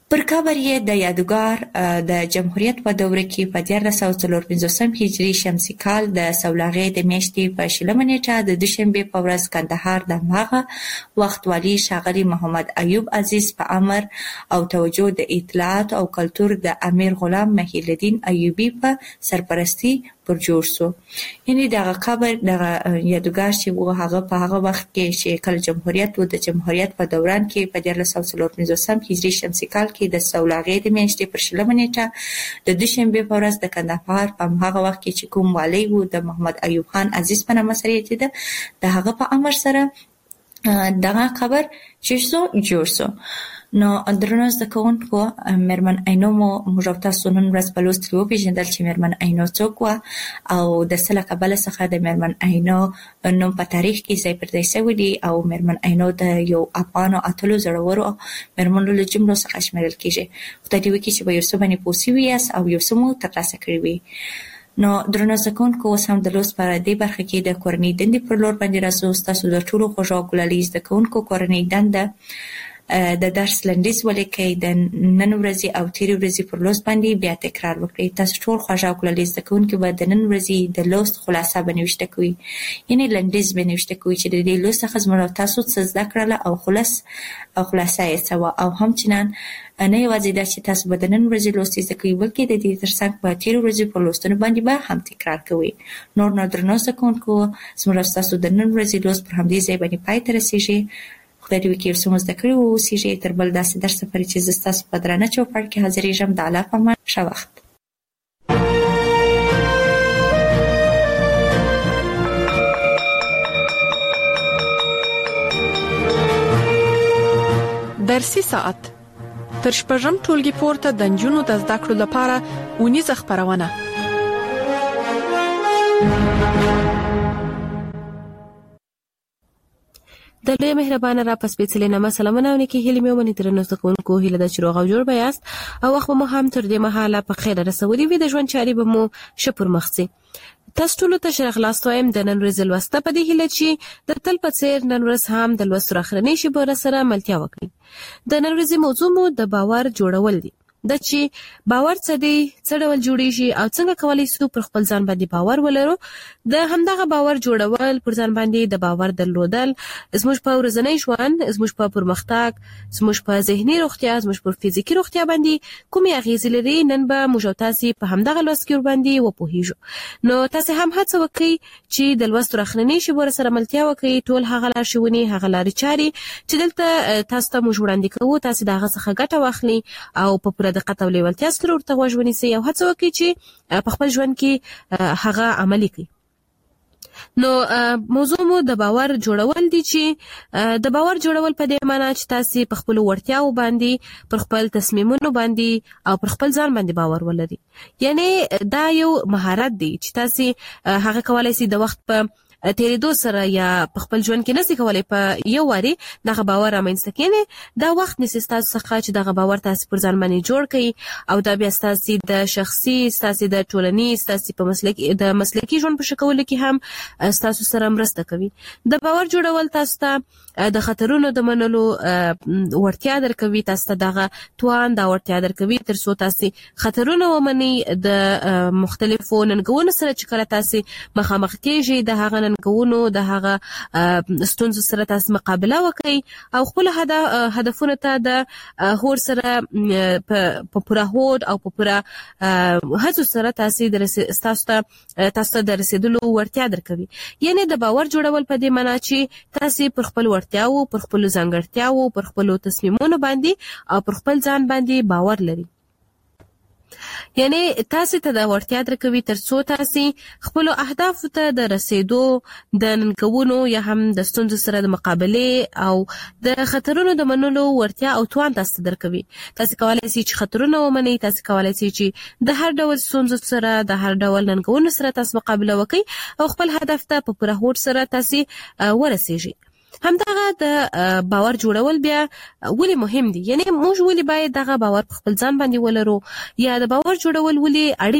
پر قبر یې د یادګار د جمهوریت په دوره کې په 1445 هجري شمسي کال د سولاغې د میاشتې په 20 نیټه د دوشنبه په ورځ کندهار د هغه وخت والي ښاغلي محمد ایوب عزیز په امر او توجه د اطلاعات او کلتور د امیر غلام محی الدین ایوبی په سرپرستی پر جوړ شو. یعنی دغه قبر دغه یادګار چې و هغه په هغه وخت کې چې کله جمهوریت و د جمهوریت په دوران کې په 1445 هجري شمسي کال کې د سولاغې د میاشتې پر 20 نیټه د دوشنبه په ورځ د کندهار په هغه وخت کې چې کوم والی و د محمد ایوب خان عزیز په نامه سره یې د هغه په امر سره دغه قبر چې جوړ شو. نو درنو زده کوونکو مېرمن عینو موږ او تاسو نن ورځ په لوست وپېژندل چې مېرمن عینو څوک وه او د څه له کبله څخه د مېرمن عینو نوم په تاریخ کې ځای پر ځای شوی دی او مېرمن عینو د یو افغانو اتلو زړورو مېرمنو له جملو څخه شمیرل کېږي. خدای دې وکړي چې په یو څه باندې پوه شوي یاست او یو څه مو ترلاسه کړي وي. نو درنو زده کوونکو اوس هم د لوست په دې برخه کې د کورنۍ دندې پر لور باندې راځو. ستاسو د ټولو خوږو او ګلالي زده کوونکو کورنۍ دنده د درس لنډیز ولیکئ، د نن ورځې او تېرې ورځې پر لوست باندې بیا تکرار وکړئ. تاسو ټول خوږ او ګلالي زده کوونکي به د نن ورځې د لوست خلاصه به نوشته کوئ، یعنې لنډیز به نوشته کوئ چې د دې لوست څخه زموږ او تاسو څه زده کړله او خلاصه یې څه وه. او همچنان نه یوازې دا چې تاسو به د نن ورځې لوست زده کوئ بلکې د دې ترڅنګ په تېرو ورځې پر لوستونو باندې به هم تکرار کوئ. نور نو درنو زده کوونکو زموږ او ستاسو د نن ورځې لوست پر همدې ځای باندې پای ته رسېږي. خدای دې وکړي یو څه مو زده کړي واوسېږئ. تر بل داسې درسه پورې چې زه ستاسو په درانه چوپړ کې حاضرېږم. د الله په امان، ښه وخت. درسي ساعت تر شپږم ټولګي پورته د نجونو د زده کړو لپاره اونیزه خپرونه. د لوی مهربانه را پس پیڅلې نامه سلامونه او نیکی هیلې مې ومني. درنو زده کوونکو هیله ده چې روغ او جوړ به یاست او وخت به مو هم تر دې مهاله په خیر رسولي وي. د ژوند چارې به مو ښه پر مخ ځي. تاسو ټولو ته ښه راغلاست وایم د نن ورځې لوسته په دې هیله چې د تل په څېر نن ورځ هم د لوستو اخرنۍ شیبو سره ملتیا وکړئ. د نن ورځې موضوع مو د باور جوړول دي. دا چې باور څه دی، څه ډول جوړیږي او څنګه کولی شو پر خپل ځان باندې باور ولرو. د همدغه باور جوړول، پر ځان باندې د باور درلودل زموږ په ورځنی ژوند، زموږ په پرمختګ، زموږ په ذهني روغتیا، زموږ په فزیکي روغتیا باندې کومې اغیزې لري. نن به موږ تاسو په همدغه لوست کې باندې وپوهیږو. نو تاسو هم هڅه وکړئ چې د لوست راخننې شی ور سره ملتیا وکړئ. ټول هغه لارښوونې، هغه لارې چارې چې دلته تاسو ته موږ وړاندې کوو، تاسو دغه څخه ګټه واخلئ او په پوره دقت او لیوالتیا سره ورته غوږ ونیسئ او هڅه وکړئ چې په خپل ژوند کې هغه عملي کړئ. نو موضوع مو د باور جوړول دي چې د باور جوړول په دې معنی چې تاسو په خپل وړتیاو باندې، پر خپل تصمیمونو باندې او پر خپل ځان باندې باور ولرئ. یعنی دا یو مهارت دی چې تاسو هغه کولای شئ د وخت په تیریدو سره یا په خپل ژوند کې نسی کولای په یو واری دغه باور رامنځته کړئ. دا وخت نسی تاسو څخه چې دغه باور تاسو پر ځان باندې جوړ کړئ او دا بیا تاسو د شخصي، تاسو د ټولنیز، تاسو په مسلکي ژوند په شکل کې هم تاسو سره مرسته کوي. د باور جوړول تاسو ته د خطرونو د منلو ورتیا درکوي، تاسو ته دغه توان دا ورتیا درکوي ترڅو تاسو خطرونه ومنئ. د مختلفو ننګونو سره چې کله تاسو مخامخ کیږئ، د هغه ننګونو، د هغه ستونزو سره تاسو مقابله وکړئ او خپل هدفونو ته د هور سره په پوره هوډ او په پوره هڅو سره تاسو د رسیدلو ورتیا درکوي. یعنی د باور جوړول په دې معنی چې تاسو پر خپل ورتیاو، پر خپل ځانګړتیاو، پر خپل تصمیمونو باندې او پر خپل ځان باندې باور لري. یعنی تاسو ته د ورتیا درکوي ترڅو تاسو خپل اهداف ته د رسیدو، د ننګونو یا هم د ستونزو سره د مقابله او د خطرونو د منلو ورتیا او توان تاسو درکوي. تاسو کولای شئ چې خطرونه ومنئ، تاسو کولای شئ چې د هر ډول ستونزو سره، د هر ډول ننګونو سره تاسو مقابله وکړئ او خپل هدف ته په پوره هوډ سره تاسو ورسیږئ. همدغه د باور جوړول بیا ولې مهم دي؟ یعنی موږ ولې باید دغه باور په خپل ځان باندې ولرو یا د باور جوړول ولې اړین دي؟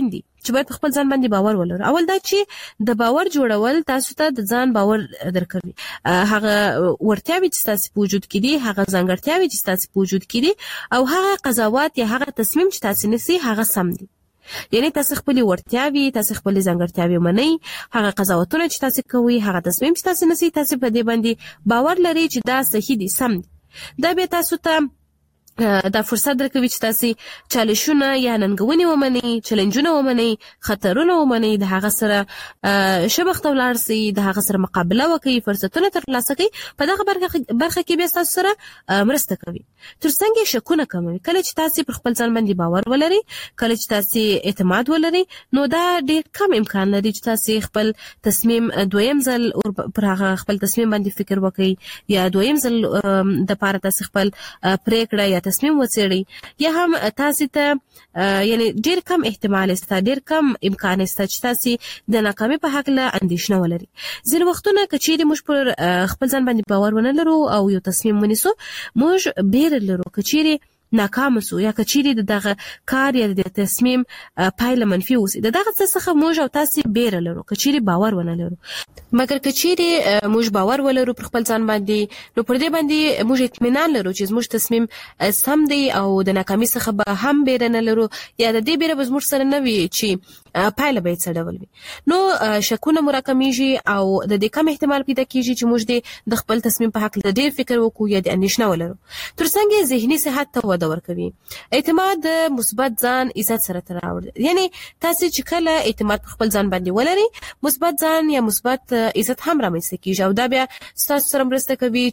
چې باید خپل ځان باندې باور ولرو. اول دا چې د باور جوړول تاسو ته د ځان باور درکوي. هغه ورتیاوي چې تاسو په وجود کې دي، هغه ځانګړتیاوي چې تاسو په وجود کې دي، او هغه قضاوت یا هغه تصمیم چې تاسو نیسئ هغه سم دي. یعنی تاسو خپل ورتیاوي، تاسو خپل ځانګړتیاوي منئ، هغه قضاوتونه چې تاسو کوئ، هغه تصمیم چې تاسو نیسئ، تاسو په دې باندې باور لرئ چې دا صحیح دي، سم دي. دا به تاسو ته دا فرصت درکوي چې تاسو چالشونه یا ننګونې ومنئ، چیلنجونه ومنئ، خطرونه ومنئ، د هغه سره شبخته ولاړ سئ، د هغه سره مقابله وکړئ، فرصتونه ترلاسه کړئ. په دغه برخه کې بیا تاسو سره مرسته کوي. ترڅنګ شکونه کموي. کله چې تاسو پر خپل ځان باندې باور ولرئ، کله چې تاسو اعتماد ولرئ، نو دا ډېر کم امکان لري چې تاسو خپل تصمیم دویم ځل پر هغه خپل تصمیم باندې فکر وکړئ، یا دویم ځل د پاره تاسو خپل پریکړه یا تصمیم وڅېړئ، یا هم تاسو ته یعنی ډېر کم احتمال است، ډېر کم امکان است چې تاسو د ناکامۍ په حق له اندېښنه ولرئ. ځینې وختونه که چیرې موږ پر خپل ځان باندې باور ونه لرو او یو تصمیم ونیسو، موږ بیره لرو که چیرې ناکام سو یا که چیرې دغه کار یا د تصمیم پایله منفي وسی، دغه څه څخه موږ او تاسو بیره لرو که چیرې باور ونه لرو. مګر که چیرې موږ باور ولرو پر خپل ځان باندې، نو پر دې باندې موږ اطمینان لرو چې زموږ تصمیم سم دی او د ناکامۍ څخه به هم بیره نه لرو، یا د دې بیره به زموږ سره نه وي چې پایله به څه ډول وي. نو شکونه مو راکمیږي او د دې کم احتمال پیدا کیږي چې موږ د خپل تصمیم په حق ډېر فکر وکړو یا د اندېښنه ولرو. ترڅنګ ذهني صحت ته وده ورکوي. اعتماد د مثبت ځان عزت سره تړاو. یعنی تاسو چې کله اعتماد په خپل ځان باندې ولرئ، مثبت ځان یا مثبت عزت هم رامنځته کیږي، او دا بیا تاسو سره مرسته کوي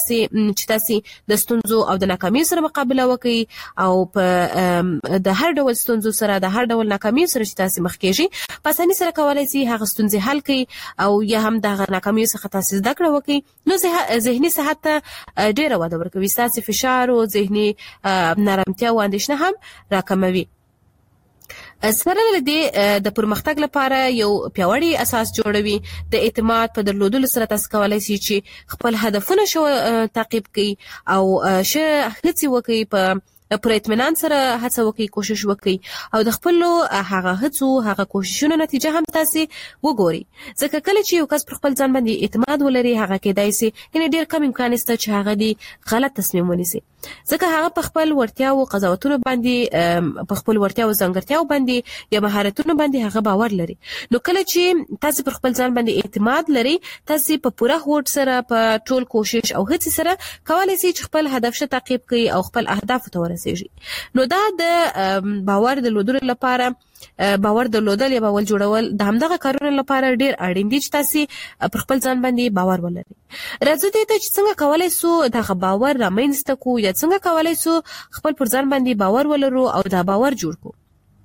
چې تاسو د ستونزو او د ناکامۍ سره مقابله وکړئ، او په د هر ډول ستونزو سره، د هر ډول ناکامۍ سره چې تاسو مخ کېږئ، په اسانۍ سره کولای شئ هغه ستونزې حل کړئ، او یا هم د ناکامۍ څخه تاسو زده کړه وکړئ. نو ذهني صحت ته ډېره وده ورکوي. تاسو فشار او ذهني نارامتیا او اندېښنه هم راکموي. سره له دې د پرمختګ لپاره یو پیاوړی اساس جوړوي. د اعتماد په درلودلو سره تاسو کولای شئ چې خپل هدفونه تعقیب کړئ او هڅې وکړئ، په پر اطمینان سره هڅه وکړئ، کوشش وکړئ، او د خپل هغه هڅو هغه کوششونو نتیجه هم تاسو وګورئ. ځکه کله چې یو کس پر خپل ځان باندې اعتماد ولري، هغه کېدای شي یعنی ډېر کم امکان شته چې هغه دی غلط تصمیم ونیسي، ځکه هغه په خپل ورتیا او قضاوتونو باندې، په خپل ورتیا او ځانګړتیاو باندې یا مهارتونو باندې هغه باور لري. نو کله چې تاسو پر خپل ځان باندې اعتماد لري، تاسو په پوره هوډ سره، په ټول کوشش او هڅې سره کولای شئ چې خپل هدف ته تعقیب کړئ او خپل اهداف ته ورسیږئ. نو دا د باور درلودلو لپاره، باور درلودل یا باور جوړول د همدغه کارونو لپاره ډېر اړین دي چې تاسو پر خپل ځان باندې باور ولرئ. راځو دې ته چې څنګه کولای شو دغه باور رامنځته کړو، یا څنګه کولای شو خپل پر ځان باندې باور ولرو او دا باور جوړ کړو.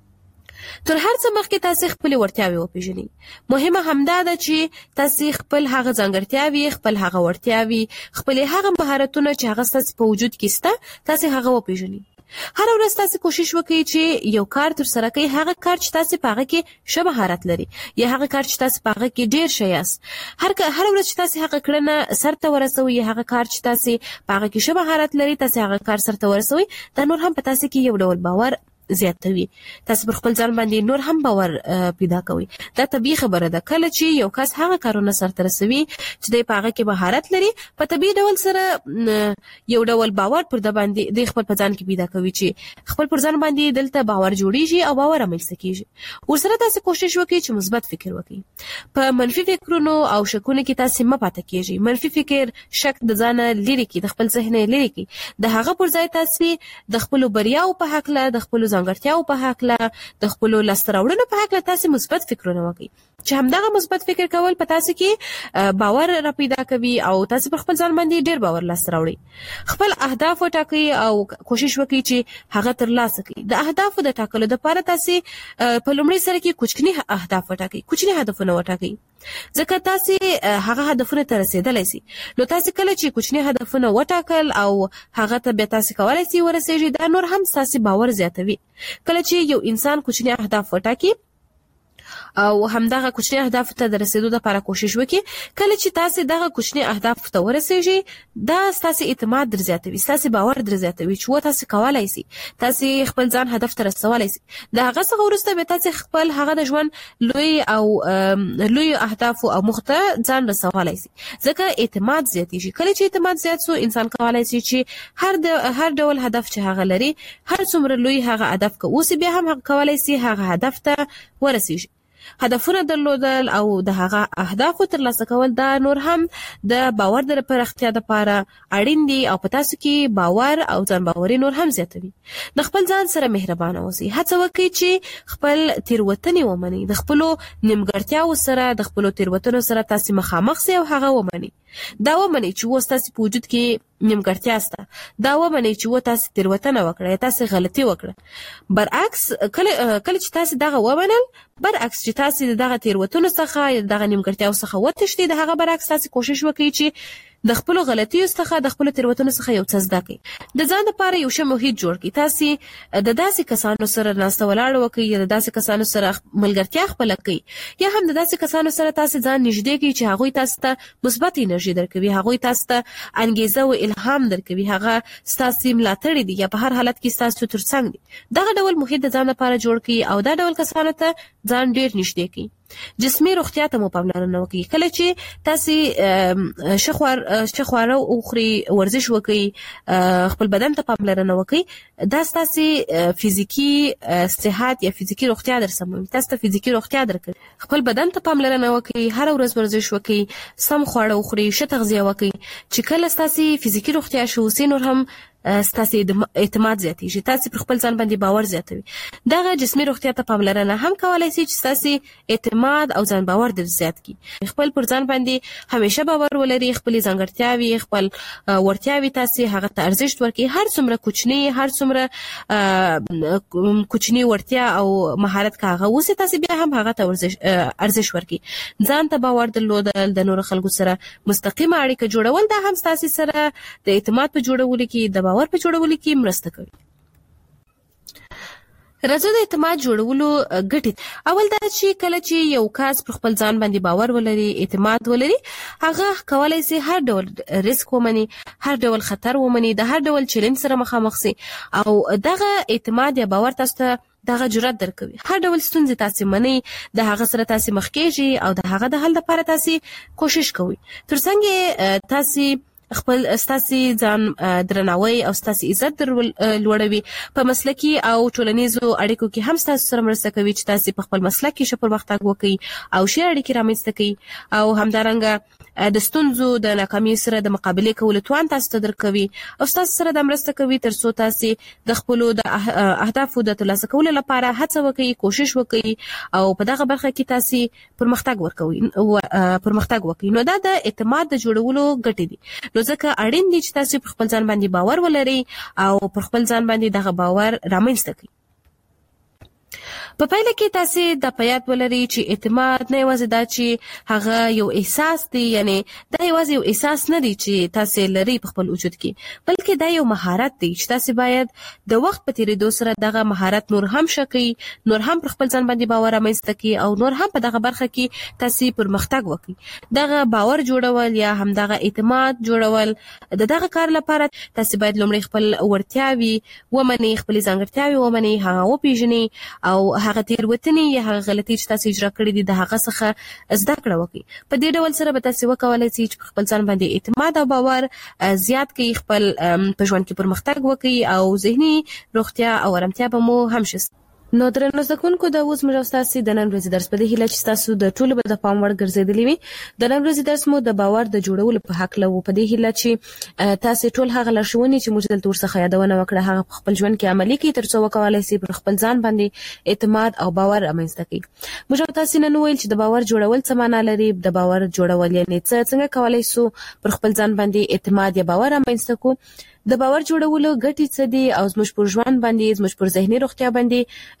تر هر څه مخکې تاسو خپل ورتیاوي وپیژنئ. مهمه همدا ده چې تاسو خپل هغه ځانګړتیاوي، خپل هغه ورتیاوي، خپل هغه مهارتونه چې هغه تاسو په وجود کې شته، تاسو هغه وپیژنئ. هر ورځ تاسو کوشش وکړئ چې یو کار تر سره کړئ، هغه کار چې تاسو په هغه کې ښه مهارت لري، یا هغه کار چې تاسو په هغه کې ډېر ښه یاست. هر ورځ چې تاسو هغه کړنه سرته ورسوئ، یا هغه کار چې تاسو په هغه کې ښه مهارت لري، تاسو هغه کار سرته ورسوئ، دا نور هم په تاسو کې یو ډول باور زیاتوي. تاسو پر خپل ځان باندې نور هم باور پیدا کوئ. دا طبیعي خبره ده. کله چې یو کس هغه کارونه سرته رسوي چې د هغه کې مهارت لري، په طبیعي ډول سره یو ډول باور پر د باندې د خپل ځان کې پیدا کوي، چې خپل پر ځان باندې دلته باور جوړیږي او باور رامنځته کیږي. ورسره تاسو کوشش وکړئ چې مثبت فکر وکړئ. په منفي فکرونو او شکونو کې تاسو مه پاتې کیږئ. منفي فکر شک د ځان لري کی، د خپل ذهن لري کی. د هغه پر ځای تاسو د خپل بریاو په حق له، د خپل ځانګړتیاو په حق له، د خپل لاسته راوړنو په حق له تاسو مثبت فکرونه وکړئ، چې همدغه مثبت فکر کول په تاسو کې باور را پیدا کوي او تاسو په خپل ځان باندې ډیر باور لاسته راوړئ. خپل اهداف وټاکئ او کوشش وکړئ چې هغه ترلاسه کړئ. د اهدافو د ټاکلو لپاره تاسو په لومړي سره کې کوچني اهداف وټاکئ، کوچني هدفونه وټاکئ، ځکه تاسو هغه هدفونه ته رسیدلای شئ. نو تاسو کله چې کوچني هدفونه وټاکل او هغه ته به تاسو کولای شئ ورسیږئ، دا نور هم تاسو باور زیاتوي. کله چې یو انسان کوچني اهداف وټاکي او همدغه کوچني اهداف ته د رسیدو لپاره کوشش وکړي. کله چې تاسو دغه کوچني اهداف ته ورسیږئ دا تاسو اعتماد در زیاتوي، تاسو باور در زیاتوي چې تاسو کولای شئ، تاسو خپل ځان هدف ته رسولای شئ. دا هغه څه ورسته به تاسو خپل هغه د ژوند لوی اهداف او مخته ځان رسولای شئ. ځکه اعتماد زیاتېږي. کله چې اعتماد زیات سو انسان کولای شي چې هر ډول هدف چې هغه لري، هر څومره لوی هغه هدف که اوس بیا هم کولای شي هغه هدف ته ورسیږي. هدفونه درلودل او د هغه اهدافو ترلاسه کول دا نور هم د باور د پراختیا لپاره اړین دي او په تاسو کې باور او ځان باوري نور هم زیاتوي. د خپل ځان سره مهربانه اوسئ. هڅه وکړئ چې خپل تیروتنې ومنئ. د خپل نیمګړتیاو سره، د خپل تیروتنو سره تاسو مخامخ سئ او هغه ومنئ. دا ومنئ چې تاسو په وجود کې نیمګړتیا سته. دا ومنئ چې تاسو تیروتنه وکړه، تاسو غلطي وکړه. برعکس کله چې تاسو دغه ومنل، برعکس چې تاسو دغه تیروتنو څخه یا دغه نیمګړتیاو څخه وتښتئ، د هغه برعکس تاسو کوشش وکړئ چې د خپل غلطیو څخه، د خپل تیروتنو څخه یو څه زده کړئ. د ځان لپاره یو ښه محیط جوړ کړئ. تاسو د داسې کسانو سره ناسته ولاړه وکړئ یا د داسې کسانو سره ملګرتیا خپله کړئ، یا هم د داسې کسانو سره تاسو ځان نږدې کړئ چې هغوی تاسو ته مثبت انرژي درکوي، هغوی تاسو ته انګیزه او الهام درکوي، هغه ستاسو ملاتړي دي یا په هر حالت کې ستاسو ترڅنګ دي. دغه ډول محیط د ځان لپاره جوړ کړئ او دا ډول کسانو ته ځان ډیر نږدې کړئ. جسمي روغتیا ته مو پاملرنه وکړئ. کله چې تاسو شخواره او خوري، ورزش وکړئ، خپل بدن ته پاملرنه وکړئ، دا تاسو فزیکی صحت یا فزیکی روغتیا درسموي. تاسو ته فزیکی روغتیا درکوي. خپل بدن ته پاملرنه وکړئ، هر ورځ ورزش وکړئ، سم خواړه وخورئ، ښه تغذیه وکړئ چې کله تاسو فزیکی روغتیا شو نور هم ستاسو اعتماد زیاتېږي، تاسو پر خپل ځان باندې باور زیاتوي. دغه جسمي روغتیا ته پاملرنه هم کولای شي چې تاسو اعتماد او ځان باور در زیات کړي. خپل پر ځان باندې همیشه باور ولرئ، خپل ځانګړتیاوي، خپل ورتیاوي تاسو هغه ته ارزښت ورکړئ. هر څومره کوچنی، هر څومره کوچنی ورتیا او مهارت کاغه اوس تاسو بیا هم هغه ته ارزښت ورکړئ. ځان ته باور درلودل، د نور خلکو سره مستقیمه اړیکه جوړول دا هم تاسو سره د اعتماد په جوړولو کې، د باور په جوړولو کې مرسته کوي. راځو د اعتماد جوړولو ګټې. اول دا چې کله چې یو کس پر خپل ځان باندې باور ولري، اعتماد ولري، هغه کولای شي هر ډول ریسک ومني، هر ډول خطر ومني، د هر ډول چیلنج سره مخامخ شي او دغه اعتماد یا باور تاسو ته دغه جرأت درکوي. هر ډول ستونزې تاسو منئ، د هغه سره تاسو مخ کېږئ او د هغه د حل لپاره تاسو کوشش کوئ. ترڅنګ تاسو خپل ستاسو ځان درناوی او ستاسو عزت لوړوي. په مسلکي او ټولنیزو اړیکو کې هم تاسو سره مرسته کوي چې تاسو په خپل مسلک کې ښه پرمختګ وکړئ او ښه اړیکې رامنځته کړئ او همدارنګه د ستونزو د ناکامۍ سره د مقابله کولو توان تاسو ته درکوي او تاسو سره د مرسته کوي ترڅو تاسو د خپل د اهدافو د ترلاسه کولو لپاره هڅه وکړئ، کوشش وکړئ او په دغه برخه کې تاسو پرمختګ وکړئ. نو دا د اعتماد د جوړولو ګټې دي. نو ځکه اړین دي چې تاسو په خپل ځان باندې باور ولرئ او پر خپل ځان باندې دغه باور رامنځته کړئ. په پایله کې تاسو د پیات ولري چې اعتماد نه یوازې دا چې هغه یو احساس دی، یعنی دا یوازې یو احساس نه دی چې تاسو لري په خپل وجود کې، بلکې دا یو مهارت دی چې تاسو باید د وخت په تیریدو سره دغه مهارت نور هم شکي، نور هم پر خپل ځان باندې باور رامنځته کړئ او نور هم په دغه برخه کې تاسو پرمختګ وکړئ. دغه باور جوړول یا هم دغه اعتماد جوړول دغه کار لپاره تاسو باید لومړی خپل ورتیاوي ومنئ، خپل ځانګړتیاوي ومنئ، هغه وپیژنئ او هغه تیروتنې یا هغه غلطۍ چې تاسو اجرا کړې دي د هغه څخه زده کړه وکړئ. په دې ډول سره به تاسو وکولای شئ چې خپل ځان باندې اعتماد او باور زیات کړئ، خپل په ژوند کې پرمختګ وکړئ او ذهني روغتیا او آرامتیا به مو هم شي. نو درنو زدهکونکو د اوس موږ تاسو د نن ورځې درس په دې هیله چې تاسو د ټولو به د پام وړ ګرځېدلی وي. د نن ورځې درس مو د باور د جوړولو په حق له په دې هیله چې تاسو ټول هغه لارښوونې چې موږ دلته ورڅخه یادونه وکړه هغه په خپل ژوند کې عملي کړئ ترڅو وکولای شئ پر خپل ځان باندې اعتماد او باور رامنځته کړئ. موږ تاسو نن ویل چې د باور جوړول څه معنی لري، د باور جوړول یعنی څنګه کولای شو پر خپل ځان باندې اعتماد یا باور رامنځته کړو، د باور جوړولو ګټې څه دي او زموږ پر ژوند باندې، زموږ پر ذهني روغتیا باندې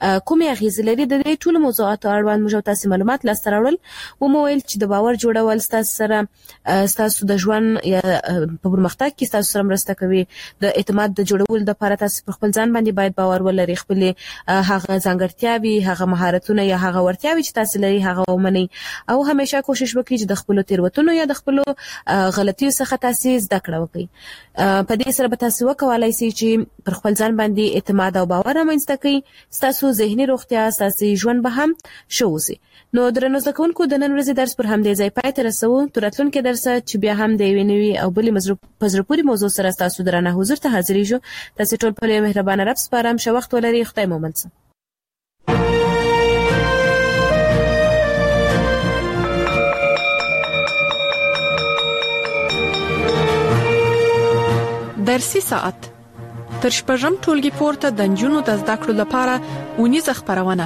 کومې اغیزې لري. د دې ټولو موضوعاتو اړوند موږ تاسو معلومات لاسته راوړل او مویل چې د باور جوړول تاسو د ژوند یا په پرمختګ کې تاسو سره مرسته کوي. د اعتماد د جوړولو لپاره تاسو په خپل ځان باندې باید باور ولرئ، خپل هغه ځانګړتیاوي، هغه مهارتونه یا هغه ورتیاوي چې تاسو لري هغه ومنئ او همیشه کوشش وکړئ چې د خپل تیروتنو یا د خپل غلطیو څخه تاسو زده کړه وکړئ. په دې سره به تاسو وکولای شئ چې پر خپل ځان باندې اعتماد او باور رامنځته کړئ. تاسو ذهني روغتیا، تاسو ژوند به هم شوسي. نو درنو زده کوونکو د نن ورځې درس پر همدې ځای پای ته رسوو. تر راتلونکي درسه چې بیا هم د یوې نوې او بلې پزرپوري موضوع سره تاسو درنه حضور ته حاضرېږو. تاسو ټول په مهربان رب سپارم. ښه وخت ولرئ. خدای مو مل شه. درسي ساعت تر شپږم ټولګي پورته د نجونو د زده کړو لپاره اونیزه خبرونه.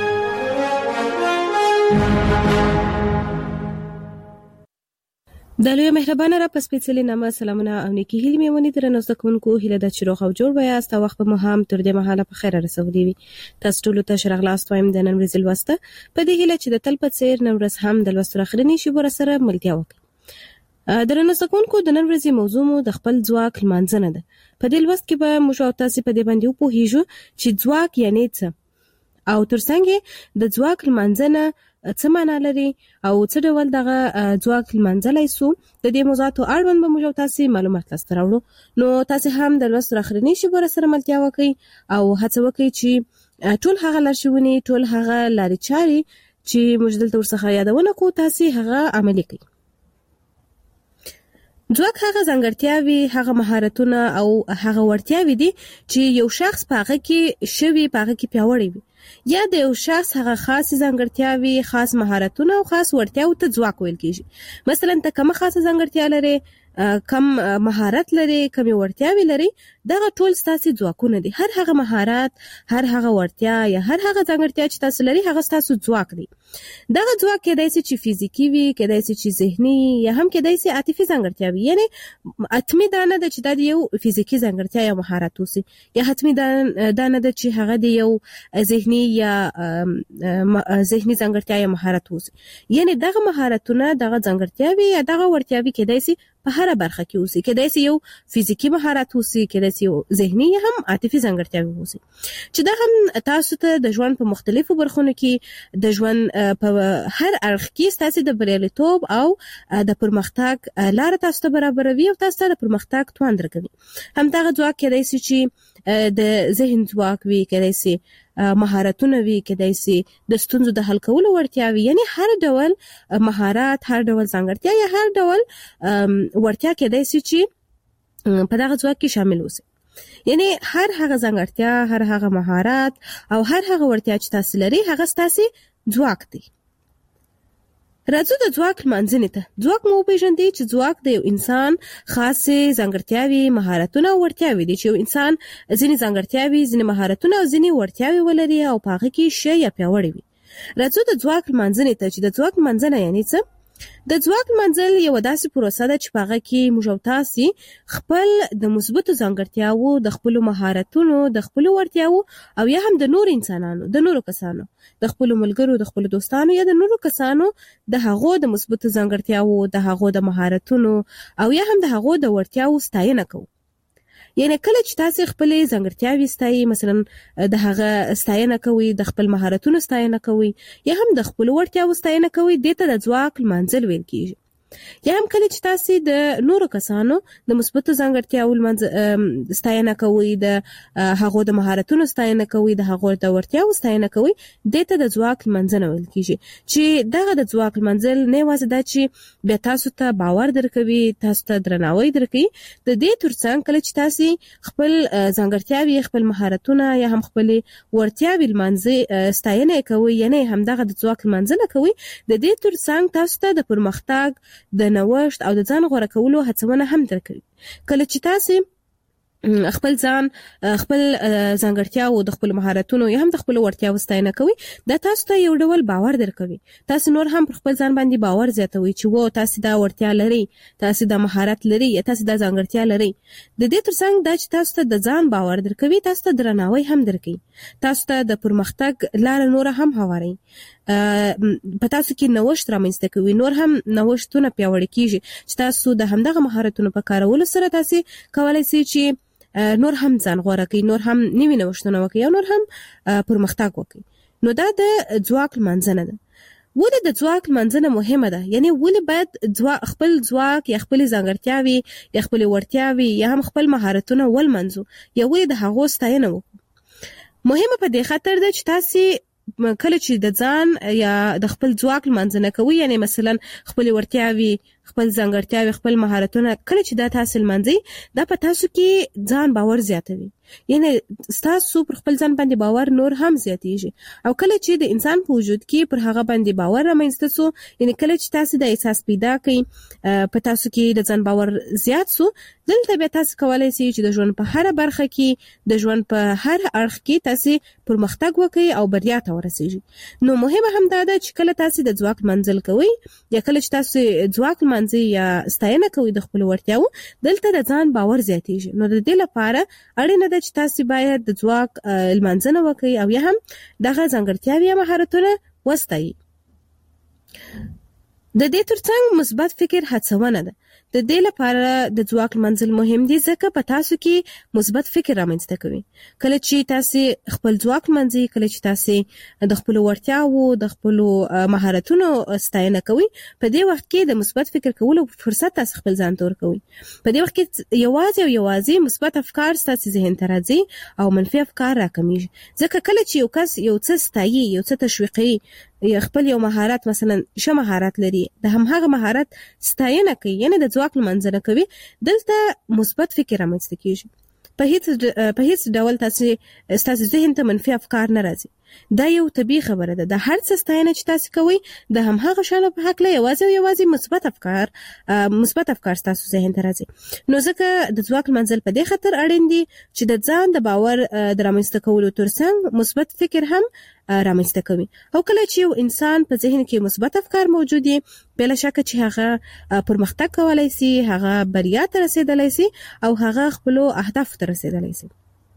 د لوی مهربانه را پس پیڅلې نامه سلامونه او نیکی هیلې مې ونی درنو زده کوونکو. هیله د چروغ او جوړ بیا است وخت په مهم تر دې مهاله په خیر رسولې وي. تاسو ټول ته شرغلاست وایم د نن ورځې لوسته په دې هیله چې د تل په څیر نن ورځ هم د لوستو اخرنی شی ور سره ملتیا وکړي. درنو زده کوونکو د نن ورځې موضوع مو د خپل ځواک لمانځنه ده. په دې لوست کې به موږ تاسو په دې باندې وپوهیږو چې ځواک یعنی څه او ترڅنګ د ځواک لمانځنه څه معنا لري او څه ډول دغه ځواک لمانځلای سو. د دې موضوعاتو اړوند به موږ تاسو معلومات لاسته راوړو. نو تاسو هم د لوست اخرنی شی ور سره ملتیا وکړئ او هڅه وکړئ چې ټول هغه لارښوونې، ټول هغه لارې چارې چې موږ دلته ورڅخه یادونه کوو تاسو هغه عملي کړئ. ځواک هغه ځانګړتیاوي، هغه مهارتونه او هغه ورتیاوي دي چې یو شخص پاغه کې شوی، پاغه کې پیاوړی وي، یا د یو شخص هغه خاص ځانګړتیاوي، خاص مهارتونه او خاص ورتیاوي ته ځواک ویل کیږي. مثلا ته کوم خاصه ځانګړتیا لري، کم مهارت لري، کم ورتیاوي لري، دغه ټول ستاسو ځواکونه دي. هر هغه مهارت، هر هغه ورتیا یا هر هغه ځانګړتیا چې تاسو لري هغه ستاسو ځواک دی. دغه ځواک کېدای شي چې فزیکی وي، کېدای شي چې ذهني، یا هم کېدای شي عاطفي ځانګړتیا وي. یعنی اتمی دانه د چې د یو فزیکی ځانګړتیا یا مهارت وسی، یا حتمی دانه د چې هغه د یو ذهني یا ذهني ځانګړتیا یا مهارت وسی. یعنی دغه مهارتونه، دغه ځانګړتیاوي یا دغه ورتیاوي کېدای شي په هر برخه کې اوسي. کېدای شي یو فزیکی مهارت اوسي، کېدای شي یو ذهني یا هم عاطفي ځانګړتیاوي اوسي چې دا هم تاسو ته د ژوند په مختلفو برخو کې د ژوند په هر اړخ کې تاسو د بریالیتوب او د پرمختګ لار تاسو ته برابروي او تاسو ته د پرمختګ توان درکوي. هم دا ځواک کېدای شي چې د ذهن ځواک وي، کېدای شي مهارتونه وي، کېدای شي د ستونزو د حل کولو ورتیا وي. یعنی هر ډول مهارت، هر ډول ځانګړتیا یا هر ډول ورتیا کېدای شي چې په دغه ځواک کې شامل اوسي. یعنی هر هغه ځانګړتیا، هر هغه مهارت او هر هغه ورتیا چې تاسو لري هغه ستاسو ځواک دی. راځو د ځواک لمانځنې ته. ځواک مو پیژندئ چې ځواک د یو انسان خاصه ځانګړتیاوي، مهارتونه او ورتیاوي دي چې یو انسان ځینې ځانګړتیاوي، ځینې مهارتونه او ځینې ورتیاوي ولري او په هغه کې شی یا پیاوړی وي. راځو د ځواک لمانځنې ته چې د ځواک لمانځنه یعنی څه. د ځواک منځل یو داسې پروسه ده چې په هغه کې موږ تاسو خپل د مثبتو ځانګړتیاوو، د خپل مهارتونو، د خپل ورتیاوو او یا هم د نور انسانانو، د نورو کسانو، د خپل ملګرو، د خپل دوستانو یا د نورو کسانو د هغو د مثبتو ځانګړتیاوو، د هغو د مهارتونو او یا هم د هغو د ورتیاوو ستاینه کوو. یعنی کله چې تاسو خپل ځانګړتیاوي ستایي، مثلا د هغه ستاینه کوي، د خپل مهارتونو ستاینه کوي یا هم د خپل ورتیاوو ستاینه کوي، دته د ځواک لمانځل ویل کیږي. یا هم کله چې تاسو د نورو کسانو د مثبتو ځانګړتیاوو ستاینه کوي، د هغو د مهارتونو ستاینه کوي، د هغو د ورتیاوو ستاینه کوي، دته د ځواک لمانځنه ویل کیږي. چې دغه د ځواک لمانځل نه یوازې دا چې بیا تاسو ته باور درکوي، تاسو ته درناوی درکوي، د دې ترڅنګ کله چې تاسو خپل ځانګړتیاوي، خپل مهارتونه یا هم خپل ورتیاوي لمانځي ستاینه کوي، یعنی هم دغه د ځواک لمانځنه کوي، د دې ترڅنګ تاسو ته د پرمختګ، د نوښت او د ځان غوړه کولو هڅونه هم درکوي. کله چې تاسو خپل ځان خپل ځانګړتیا او د خپل مهارتونو یا هم د خپل وړتیاو ستاینه کوي دا تاسو ته یو ډول باور درکوي تاسو نور هم پر خپل ځان باندې باور زیاتوي چې وو تاسو دا وړتیا لري تاسو دا مهارت لري یا تاسو دا ځانګړتیا لري د دې ترڅنګ دا چې تاسو ته د ځان باور درکوي تاسو ته درناوی هم درکوي تاسو ته د پرمختګ لار نور هم هواري په تاسو کې نوښت رامنځته کوي نور هم نوښتونه پیاوړي کیږي چې تاسو د همدغه مهارتونو په کارولو سره تاسو کولای شئ چې نور هم ځان غوړه کوي نور هم نوي نوښتونه وکړي او نور هم پرمختګ وکړي نو دا د ځواک منځنه ده ولې د ځواک منځنه مهمه ده یعنی ولې باید خپل ځواک یا خپل ځانګړتیاوي یا خپل وړتیاوي یا هم خپل مهارتونه ولمنځو یا ولې د هغو ستاینه وکړو مهمه په دې خاطر ده چې تاسو کله چې د ځان یا د خپل ځواک منځنه کوي یعنی مثلا خپل وړتیاوي خپل ځانګړتیاوي خپل مهارتونه کله چې دا تاسو منځي دا په تاسو کې ځان باور زیاتوي یعنی تاسو پر خپل ځان باندې باور نور هم زیاتېږي او کله چې د انسان په وجود کې پر هغه باندې باور رامنځته سو یعنی کله چې تاسو د احساس پیدا کړئ په تاسو کې د ځان باور زیات سو دلته به تاسو کولای شئ چې د ژوند په هر برخه کې د ژوند په هر اړخ کې تاسو پرمختګ وکړئ او بریا ته ورسیږئ نو مهمه هم دا ده چې کله تاسو د ځواک منزل کوئ یا کله چې تاسو ځواک منځي یا ستاینه کوي د خپل وړتیاو دلته د ځان باور زیاتېږي نو د دې لپاره اړینه ده چې تاسو باید د ځواک المنځنه وکړئ او یا هم دغه ځانګړتیاوي یا مهارتونه وستایي د دې ترڅنګ مثبت فکر هڅونه ده د دې لپاره د ځواک منزل مهم دي ځکه په تاسو کې مثبت فکر رامنځته کوي کله چې تاسو خپل ځواک منځي کله چې تاسو د خپل وړتیاو د خپل مهارتونو ستاینه کوي په دې وخت کې د مثبت فکر کولو فرصت تاسو خپل ځان تور کوي په دې وخت کې یوازې مثبت افکار تاسو ذهن ته راځي او منفي افکار راکمیږي ځکه کله چې یو کس یو څه ستایي یو څه تشویقي یا خپل یو مهارت مثلا شه مهارت لري د همغه مهارت ستاینه کوي یعنی د ځواک منځنه کوي دلته مثبت فکر رامنځته کیږي په هیڅ ډول تاسو ذهن ته منفي افکار نه راځي دا یو طبيعي خبره ده د هر څه ستاینه چې تاسو کوي د همغه شانو په حق له یوازې مثبت افکار تاسو ذهن ته راځي نو ځکه د ځواک منزل په دې خاطر اړین دي چې د ځان د باور د رامنځته کولو ترڅنګ مثبت فکر هم رامنځته کوي او کله چې یو انسان په ذهن کې مثبت افکار موجود دي بلا شک چې هغه پرمختګ کولای شي هغه بریا ته رسیدلی شي او هغه خپل اهداف ته رسیدلی شي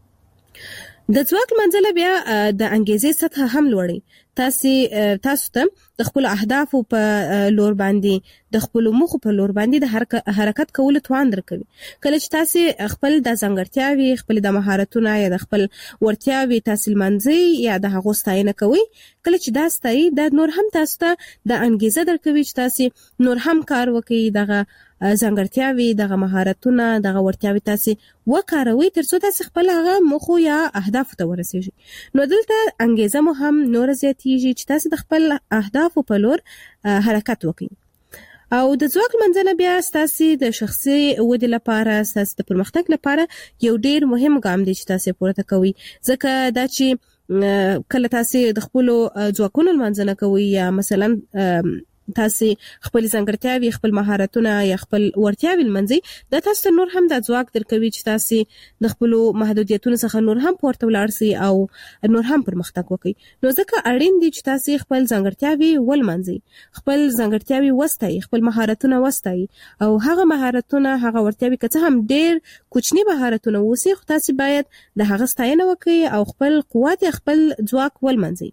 د ځواک منځله بیا د انګیزې سطح هم لوړي تاسو ته د خپل اهدافو په لور باندې د خپل موخو په لور باندې د حرکت کولو توان درکوي کله چې تاسو خپل د ځانګړتیاوي خپل د مهارتونو یا د خپل وړتیاوي تاسو منځي یا د هغو ستاینه کوي کله چې دا ستایي د نور هم تاسو ته د انګیزه درکوي چې تاسو نور هم کار وکړئ دغه ځانګړتیاوي دغه مهارتونه دغه وړتیاوي تاسو وکاروي ترڅو تاسو خپل هغه موخو یا اهداف ته ورسیږئ نو دلته انګیزه مو هم نور زیاتېږي چې تاسو د خپل اهداف په لور حرکت وکړئ او د ځواک منځنه بیا تاسو د شخصي ودې لپاره تاسو د پرمختګ لپاره یو ډیر مهم ګام دی چې تاسو پورته کوي ځکه دا چې کله تاسو د خپل ځواکونو منځنه کوي یا مثلا تاسو خپل ځانګړتیاوي خپل مهارتونه یا خپل وړتیاوي منځي دا تاسو نور هم د ځواک درکوي چې تاسو د خپل محدودیتونو څخه نور هم پورته ولاړ شئ او نور هم پرمختګ وکړئ نو ځکه اړین دي چې تاسو خپل ځانګړتیاوي ولمنځي خپل ځانګړتیاوي وستایي خپل مهارتونه وستایي او هغه مهارتونه هغه وړتیاوي که څه هم ډېر کوچني مهارتونه وسی خو تاسو باید د هغه ستاینه وکړئ او خپل قوت خپل ځواک ولمنځي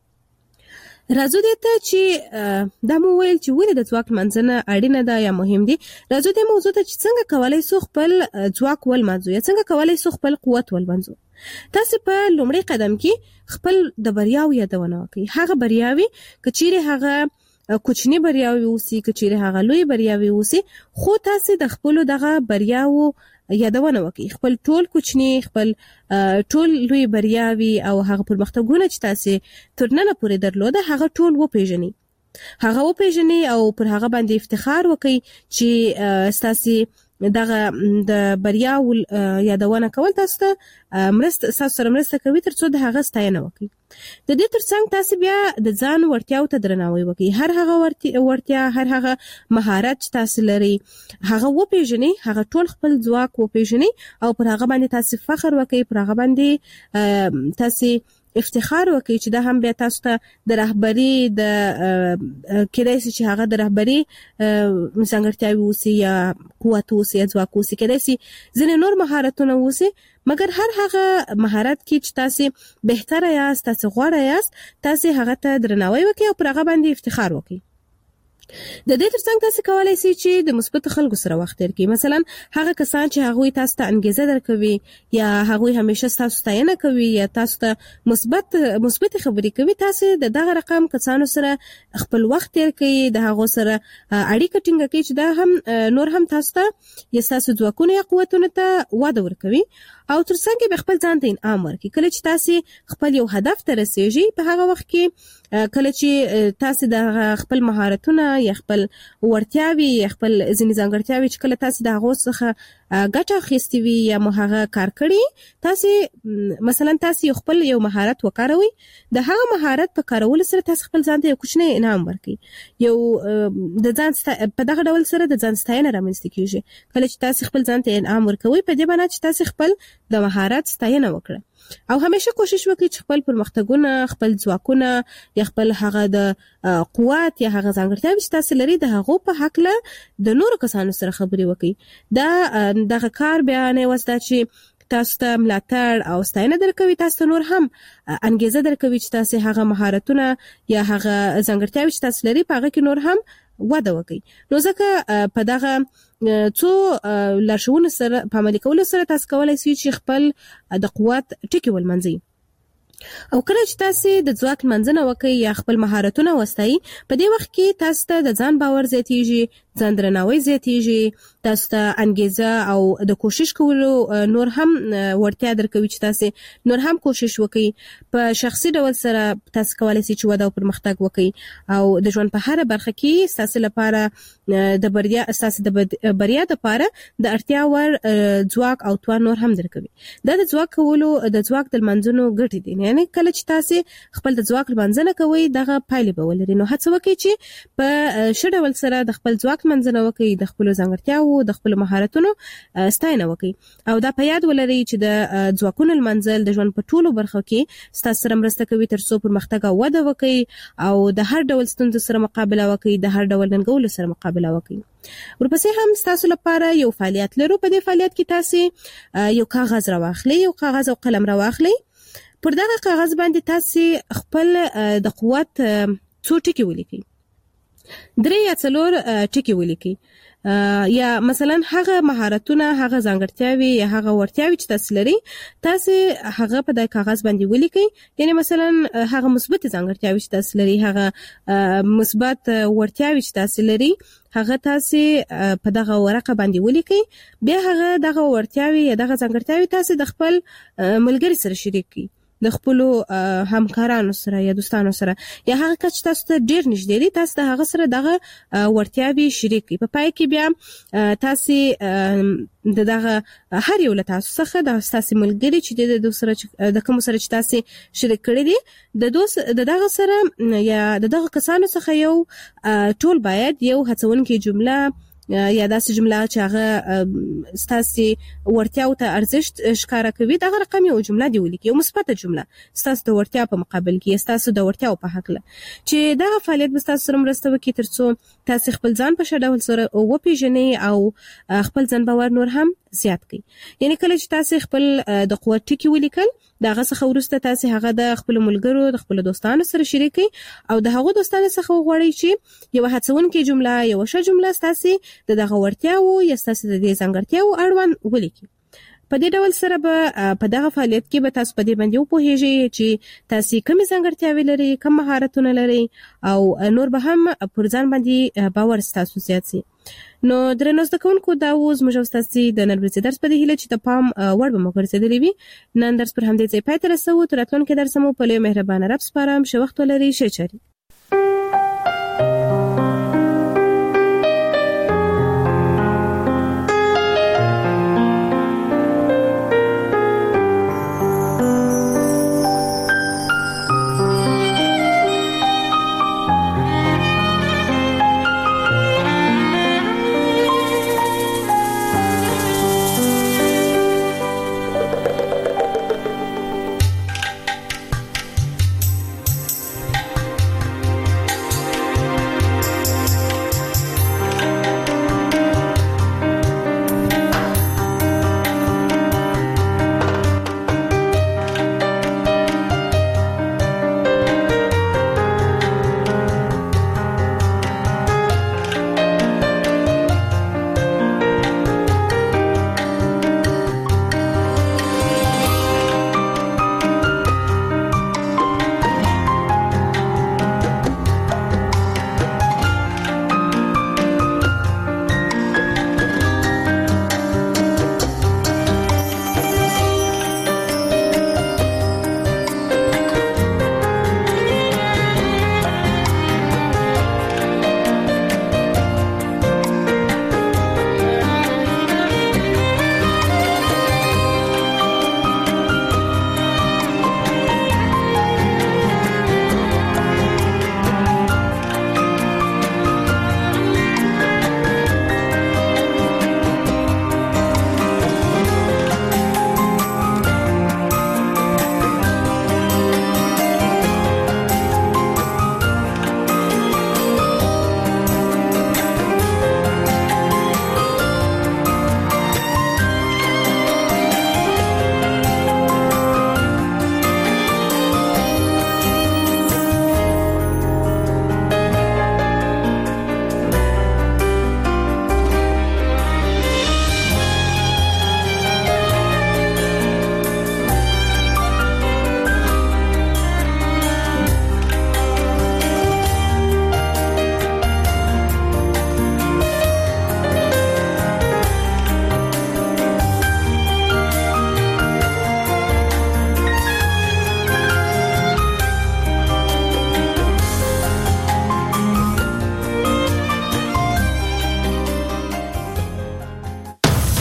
راځو دې ته چې دا مو ویل چې ولې د ځواک منځنه اړینه ده یا مهم دي راځو دې موضوع ته چې څنګه کولای شو خپل ځواک ولمنځو یا څنګه کولای شو خپل قوت ولمنځو تاسو په لومړي قدم کې خپل د بریاو یادونه وکړئ هغه بریاوي کچېره هغه کوچنی بریاوي اوسي کچېره هغه لوی بریاوي اوسي خو تاسو د خپل دغه بریاو یادونه وکړئ خپل ټول کوچنی خپل ټول لوی بریاوي او هغه پرمختګونه چې تاسو ترننه پورې درلوده هغه ټول وپیژنئ او پر هغه باندې افتخار وکړئ چې تاسو دغه د بریا یادونه کول تاسو ته سره مرسته کوي ترڅو د هغه ستاینه وکړي. د دې ترڅنګ تاسو بیا د ځان وړتیاو ته درناوی وکړئ. هر هغه وړتیا، هر هغه مهارت چې تاسو لري هغه وپیژنئ، هغه ټول خپل ځواک وپیژنئ او پر هغه باندې تاسو فخر وکړئ، پر هغه باندې تاسو افتخار وکړي چې دا هم بیا تاسو ته د رهبری د کېدای شي چې هغه د رهبری څنګهتیاوي اوسي یا قوت اوسي یا ځواک اوسي، کېدای شي ځینې نور مهارتونه اوسي، مګر هر هغه مهارت کې چې تاسو بهتره یاست، تاسو غوره یاست، تاسو هغه ته درناوی وکړئ او پر هغه باندې افتخار وکړئ. د دې ترڅنګ تاسو کولای شئ چې د مثبت خلکو سره وخت تیر کړئ. مثلا هغه کسان چې هغه تاسو ته انګیزه درکوي یا هغه همیشه تاسو ستاینه کوي یا تاسو ته مثبت خبرې کوي، تاسو د دغه رقم کسانو سره خپل وخت تیر کړئ، د هغه سره اړیکه ټینګه کړئ چې دا هم نور هم تاسو ته یا تاسو ځواکونه یا قوتونه ته وده ورکوي او ترڅنګ به خپل ځان ته انعام ورکړي. کله چې تاسو خپل یو هدف ته رسیږئ په هغه وخت کې کله چې تاسو د خپل مهارتونه یا خپل ورتیاوي یا خپل ځینې ځانګړتیاوي چې کله تاسو د هغه څخه ګټه اخیستې وي یا هغه کار کړی، تاسو مثلا تاسو خپل یو مهارت وکاروي، د هغه مهارت په کارولو سره تاسو خپل ځان ته یو کوچنی انعام ورکړي. یو د ځان په دغه ډول سره د ځان ستاینه رامنځته کیږي. کله چې تاسو خپل ځان ته انعام ورکوي په دې معنی چې تاسو خپل د مهارت ستاینه وکړه او همیشه کوشش وکړئ چې خپل پرمختګونه، خپل ځواکونه یا خپل هغه د قوت یا هغه ځانګړتیاوې چې تاسو لري د هغو په حق له د نورو کسانو سره خبرې وکړئ. دغه کار بیا نه وسته چې تاسو ته ملاتړ او ستاینه درکوي، تاسو ته نور هم انګیزه درکوي چې تاسو هغه مهارتونه یا هغه ځانګړتیاوې چې تاسو لري په هغه کې نور هم وده وکړي. نو ځکه په دغه څو لارښوونو سره په عملي کولو سره تاسو کولای شئ چې خپل د قوت ټکي ولمنځئ. او کله چې تاسو د ځواک منځنه وکړئ یا خپل مهارتونه وستایئ، په دې وخت کې تاسو ته د ځان باور زیاتیږي، ځان درناوی زیاتیږي، تاسو ته انګیزه او د کوشش کولو نور هم ورتیا درکوي چې تاسو نور هم کوشش وکړئ. په شخصي ډول سره تاسو کولای شئ چې وده او پرمختګ وکړئ او د ژوند په هر برخه کې تاسو لپاره د بریا لپاره د اړتیا ور ځواک او توان نور هم درکوي. دا د ځواک د منځونو ګټې دي، یعنی کله چې تاسو خپل د ځواک منځنه کوئ دغه پایلې به ولري. نو هڅه وکړئ چې په ښه ډول سره د خپل ځواک منځنه وکړئ، د خپل ځانګړتیاو، د خپل مهارتونو ستاینه وکړئ او دا په یاد ولرئ چې د ځواکونو منځل د ژوند په ټولو برخو کې ستاسو سره مرسته کوي ترڅو پرمختګ او وده وکړئ او د هر ډول ستونزو سره مقابله وکړئ، د هر ډول ننګولو سره مقابله وکړئ. ورپسې هم تاسو لپاره یو فعالیت لرو. په دې فعالیت کې تاسو یو کاغذ راواخلئ، یو کاغذ او قلم راواخلئ. پر دغه کاغذ باندې تاسو خپل د قوت څو ټکي ولیکئ، 3 یا 4 ټکي ولیکئ. یا مثلا هغه مهارتونه، هغه ځانګړتیاوي یا هغه ورتیاوي چې تاسو لري، تاسو هغه په د کاغذ باندې ولیکئ. یعنی مثلا هغه مثبت ځانګړتیاوي چې تاسو لري، هغه مثبت ورتیاوي چې تاسو لري، هغه تاسو په دغه ورقه باندې ولیکئ. بیا هغه دغه ورتیاوي یا دغه ځانګړتیاوي تاسو د خپل ملګری سره شریک کړئ، د خپل همکارانو سره یا دوستانو سره، یا هغه کس تاسو ته ډیر نږدې دي، تاسو د هغه سره دغه ورتیاوي شریک کړئ. په پای کې بیا تاسو دغه هر یو له تاسو څخه د تاسو ملګری چې د کوم سره چې تاسو شریک کړی دي د دغه سره یا دغه کسانو څخه یو ټول باید یو هڅونکې جمله یا داسې جمله چې هغه ستاسو ورتیاو ته ارزښت ښکاره کوي، دغه رقم یو جمله دی ولیکئ، یو مثبت جمله ستاسو د ورتیا په مقابل کې، ستاسو د ورتیاو په حق له چې دغه فعالیت به تاسو سره مرسته وکړي ترڅو تاسو خپل ځان په ښه ډول سره وپیژنئ او خپل ځان باور نور هم زیات کړئ. یعنی کله چې تاسو خپل د قوت ټکي ولیکل، دغه څخه وروسته تاسو هغه د خپل ملګرو، د خپل دوستانو سره شریک کړئ او د هغو دوستانو څخه وغواړئ چې یو هڅونکې جمله، یو ښه جمله ستاسو د دغه ورتیاو یا ستاسو د دې ځانګړتیاو اړوند ولیکئ. په دې ډول سره به په دغه فعالیت کې به تاسو په دې باندې وپوهیږئ چې تاسو کومې ځانګړتیاوې لري، کوم مهارتونه لري او نور به هم پر ځان باندې باور ستاسو زیات شي. نو درنو زده کوونکو، دا اوس موږ ستاسو د نن ورځې درس په دې هیله چې د پام وړ به مو ګرځېدلی وي. نن درس پر همدې ځای پای ته رسوو. تر راتلونکي درس مو په لوی مهربانه رب سپارم. ښه وخت ولرئ. ښه چارې.